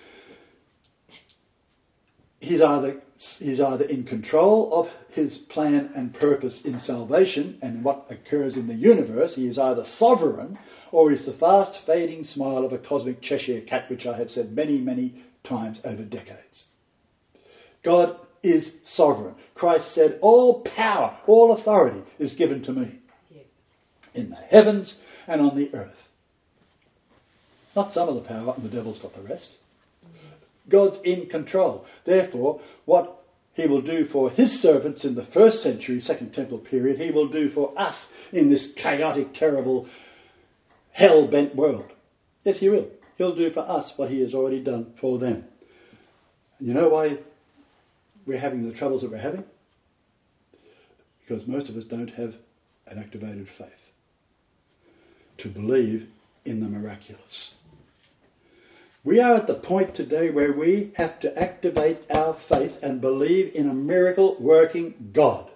he's either he's either in control of his plan and purpose in salvation and what occurs in the universe. He is either sovereign, or is the fast fading smile of a cosmic Cheshire cat, which I have said many, many times over decades. God is sovereign. Christ said, all power, all authority is given to me. Yeah. In the heavens and on the earth. Not some of the power, and the devil's got the rest. Mm-hmm. God's in control. Therefore, what he will do for his servants in the first century, Second Temple period, he will do for us in this chaotic, terrible, hell-bent world. Yes, he will. He'll do for us what he has already done for them. And you know why we're having the troubles that we're having? Because most of us don't have an activated faith to believe in the miraculous. We are at the point today where we have to activate our faith and believe in a miracle-working God.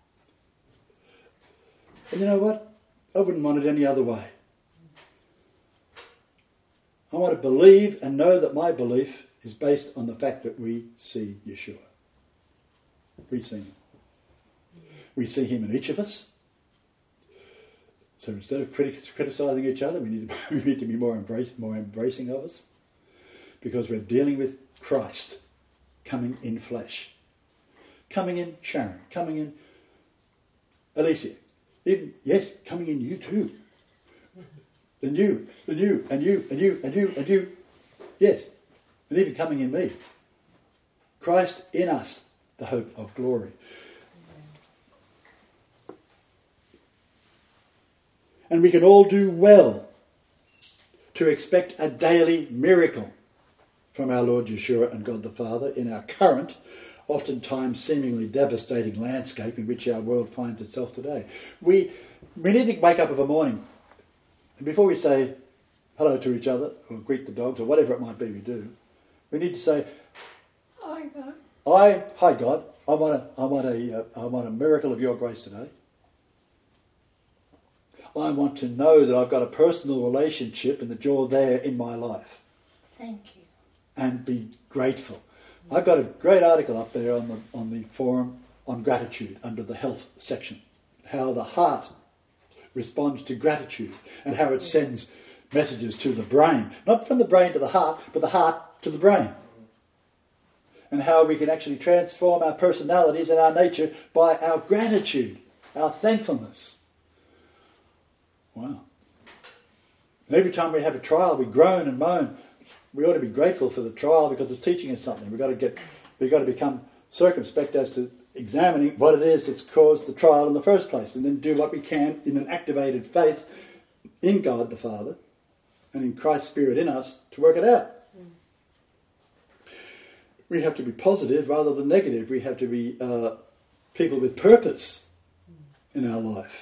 And you know what? I wouldn't want it any other way. I want to believe and know that my belief is based on the fact that we see Yeshua. We see him. We see him in each of us. So instead of criti- criticising each other, we need, to, we need to be more, embrace, more embracing of us. Because we're dealing with Christ coming in flesh. Coming in Sharon. Coming in Alicia. Even, yes, coming in you too. And you, and you, and you, and you, and you, and you. Yes, and even coming in me. Christ in us, the hope of glory. And we can all do well to expect a daily miracle from our Lord Yeshua and God the Father in our current, oftentimes seemingly devastating landscape in which our world finds itself today. We, we need to wake up of a morning, and before we say hello to each other, or greet the dogs, or whatever it might be we do, we need to say, Hi, God. I, hi God, I want a, I want a, uh, I want a miracle of your grace today. I want to know that I've got a personal relationship and that you're there in my life. Thank you. And be grateful. I've got a great article up there on the on the forum on gratitude under the health section. How the heart responds to gratitude and how it sends messages to the brain. Not from the brain to the heart, but the heart to the brain. And how we can actually transform our personalities and our nature by our gratitude, our thankfulness. Wow. And every time we have a trial, we groan and moan. We ought to be grateful for the trial because it's teaching us something. We've got to get, we've got to become circumspect as to examining what it is that's caused the trial in the first place, and then do what we can in an activated faith in God the Father and in Christ's Spirit in us to work it out. We have to be positive rather than negative. We have to be uh, people with purpose in our life.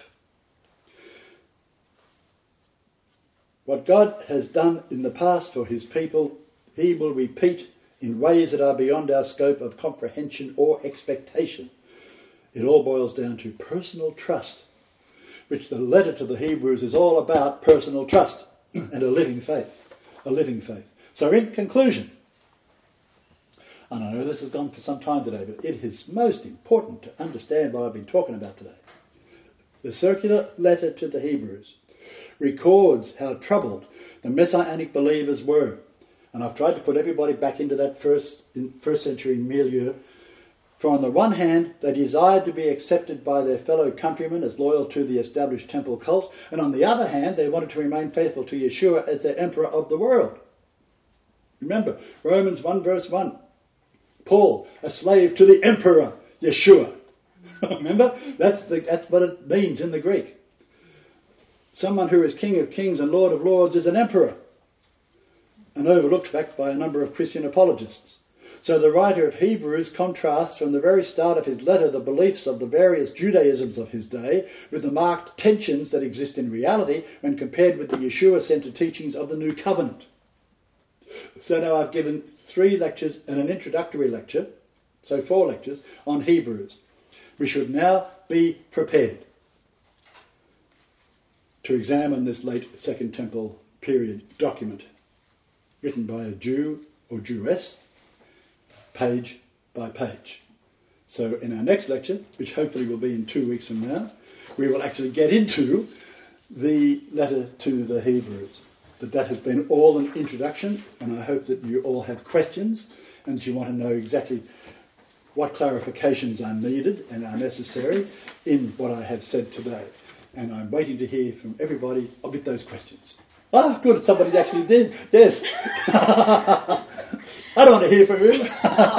What God has done in the past for his people, he will repeat in ways that are beyond our scope of comprehension or expectation. It all boils down to personal trust, which the letter to the Hebrews is all about personal trust and a living faith. A living faith. So in conclusion, and I know this has gone for some time today, but it is most important to understand what I've been talking about today. The circular letter to the Hebrews records how troubled the Messianic believers were. And I've tried to put everybody back into that first, in first century milieu. For on the one hand, they desired to be accepted by their fellow countrymen as loyal to the established temple cult, and on the other hand, they wanted to remain faithful to Yeshua as their emperor of the world. Remember, Romans one verse one. Paul, a slave to the emperor, Yeshua. Remember? That's, the, that's what it means in the Greek. Someone who is King of Kings and Lord of Lords is an emperor, an overlooked fact by a number of Christian apologists. So the writer of Hebrews contrasts from the very start of his letter the beliefs of the various Judaisms of his day with the marked tensions that exist in reality when compared with the Yeshua-centered teachings of the New Covenant. So now I've given three lectures and an introductory lecture, so four lectures, on Hebrews. We should now be prepared to examine this late Second Temple period document written by a Jew or Jewess, page by page. So in our next lecture, which hopefully will be in two weeks from now, we will actually get into the letter to the Hebrews. But that has been all an introduction, and I hope that you all have questions and that you want to know exactly what clarifications are needed and are necessary in what I have said today. And I'm waiting to hear from everybody with those questions. Ah, good, somebody actually did. Yes. I don't want to hear from you. um,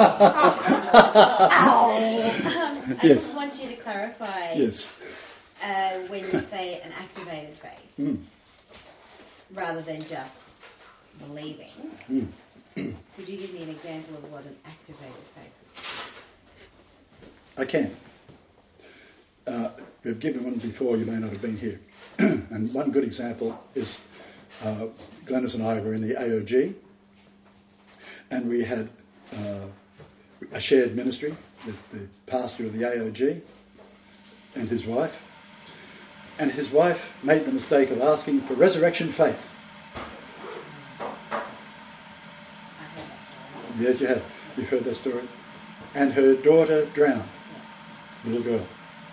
I Yes. just want you to clarify Yes. uh, when you say an activated faith, Mm. rather than just believing. Mm. Could you give me an example of what an activated faith is? I can. Uh, we've given one before, you may not have been here. And one good example is uh, Glennis and I were in the A O G, and we had uh, a shared ministry with the pastor of the A O G and his wife. And his wife made the mistake of asking for resurrection faith. I heard that story. Yes, you have. You've heard that story. And her daughter drowned, little girl.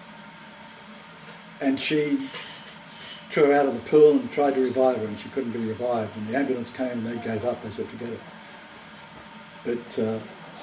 And she threw her out of the pool and tried to revive her, and she couldn't be revived. And the ambulance came and they gave up. They said, forget it. But uh,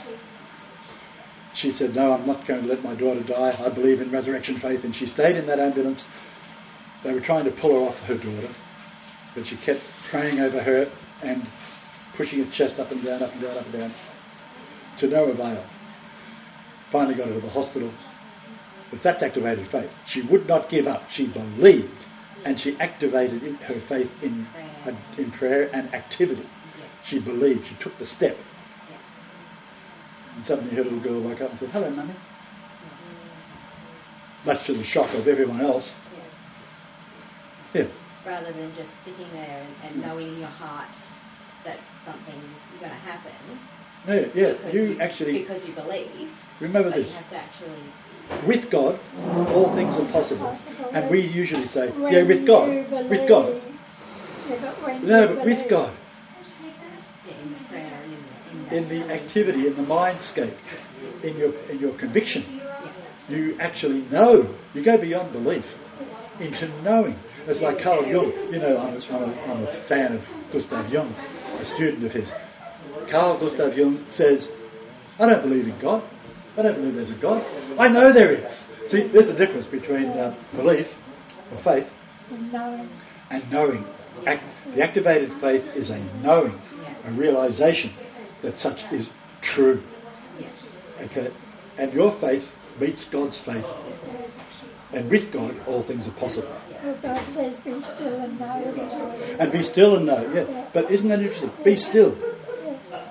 she said, no, I'm not going to let my daughter die. I believe in resurrection faith. And she stayed in that ambulance. They were trying to pull her off her daughter, but she kept praying over her and pushing her chest up and down, up and down, up and down, to no avail. Finally got her to the hospital. But that's activated faith. She would not give up. She believed, and she activated in her faith in prayer, in prayer and activity. She believed. She took the step. And suddenly her little girl woke up and said, hello, Mummy. Much to the shock of everyone else. Yeah. Rather than just sitting there and, and knowing in your heart that something's going to happen. Yeah, yeah. Because You, you actually because you believe. remember But this. you have to actually. With God, all things are possible. Possible. And we usually say, When yeah, with God, you with God. believe. Yeah, but when No, you but believe. with God. Yeah, in the prayer and in the, in that In the belief. activity, in the mindscape, in your in your conviction. Yeah. You actually know. You go beyond belief into knowing. It's like Carl Jung. You know, I'm a, I'm a, I'm a fan of Gustav Jung, a student of his. Carl Gustav Jung says, I don't believe in God. I don't believe there's a God. I know there is. See, there's a difference between uh, belief or faith And knowing. and knowing. Act, the activated faith is a knowing, a realization that such is true. Okay? And your faith meets God's faith. And with God, all things are possible. Well, God says, be still and know that I am. And be still and know. Yeah. But isn't that interesting? Be still. Yeah.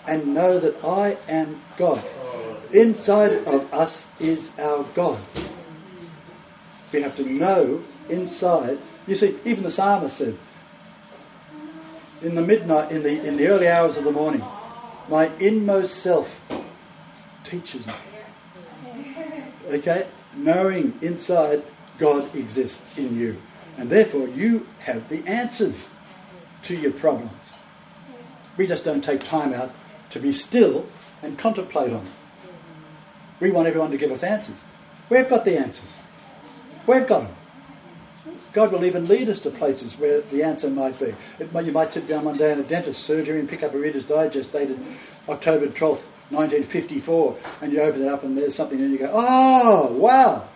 and know that I am God. Inside of us is our God. We have to know inside. You see, even the psalmist says, in the midnight, in the in the early hours of the morning, my inmost self teaches me. Okay? Knowing inside God exists in you. And therefore you have the answers to your problems. We just don't take time out to be still and contemplate on them. We want everyone to give us answers. We've got the answers. We've got them. God will even lead us to places where the answer might be. It might, you might sit down one day in a dentist's surgery and pick up a Reader's Digest dated October twelfth, nineteen fifty-four, and you open it up and there's something and you go, oh, wow.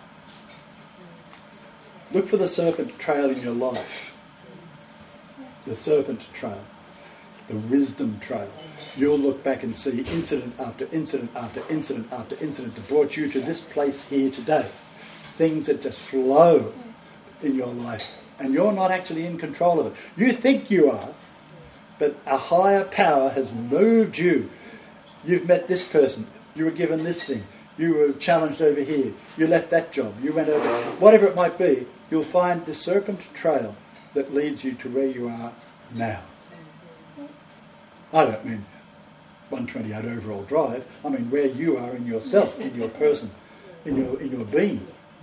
Look for the serpent trail in your life. The serpent trail. The wisdom trail. You'll look back and see incident after incident after incident after incident that brought you to this place here today. Things that just flow in your life. And you're not actually in control of it. You think you are, but a higher power has moved you. You've met this person. You were given this thing. You were challenged over here. You left that job. You went over... Whatever it might be, you'll find the serpent trail that leads you to where you are now. I don't mean one twenty-eight overall drive. I mean where you are in yourself, in your person, in your in your being.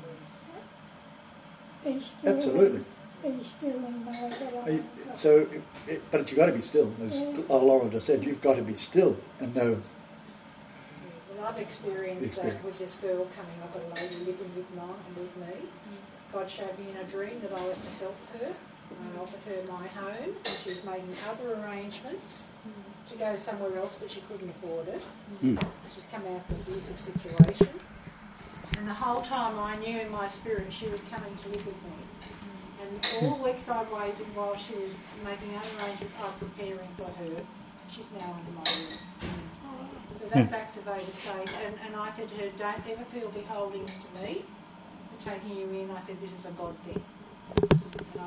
Be still. Absolutely. Be still and know that I So, it, it, but you've got to be still. As Laura just said, you've got to be still and know. Well, I've experienced Experience. that with this girl coming. I've got a lady living with, mine, with me. God showed me in a dream that I was to help her. I offered her my home, and she was making other arrangements to go somewhere else, but she couldn't afford it. Mm. She's come out of an abusive situation. And the whole time I knew in my spirit she was coming to live with me. And all the weeks I waited while she was making other arrangements, I was preparing for her. She's now under my roof. So that's activated faith. And, and I said to her, don't ever feel beholding to me for taking you in. I said, this is a God thing. And I